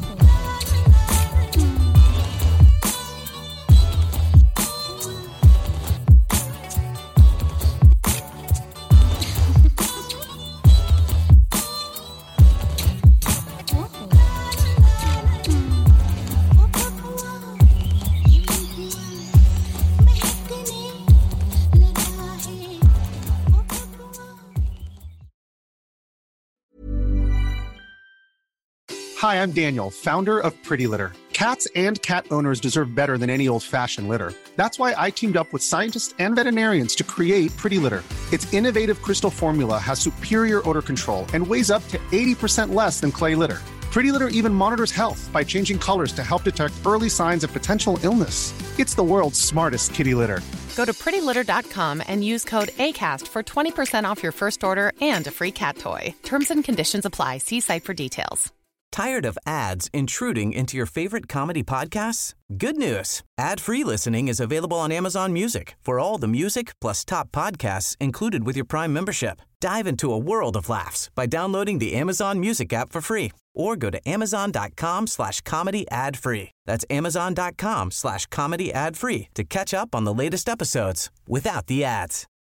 Hi, I'm Daniel, founder of Pretty Litter. Cats and cat owners deserve better than any old-fashioned litter. That's why I teamed up with scientists and veterinarians to create Pretty Litter. Its innovative crystal formula has superior odor control and weighs up to 80% less than clay litter. Pretty Litter even monitors health by changing colors to help detect early signs of potential illness. It's the world's smartest kitty litter. Go to prettylitter.com and use code ACAST for 20% off your first order and a free cat toy. Terms and conditions apply. See site for details. Tired of ads intruding into your favorite comedy podcasts? Good news. Ad-free listening is available on Amazon Music for all the music plus top podcasts included with your Prime membership. Dive into a world of laughs by downloading the Amazon Music app for free or go to amazon.com/comedy ad-free. That's amazon.com/comedy ad-free to catch up on the latest episodes without the ads.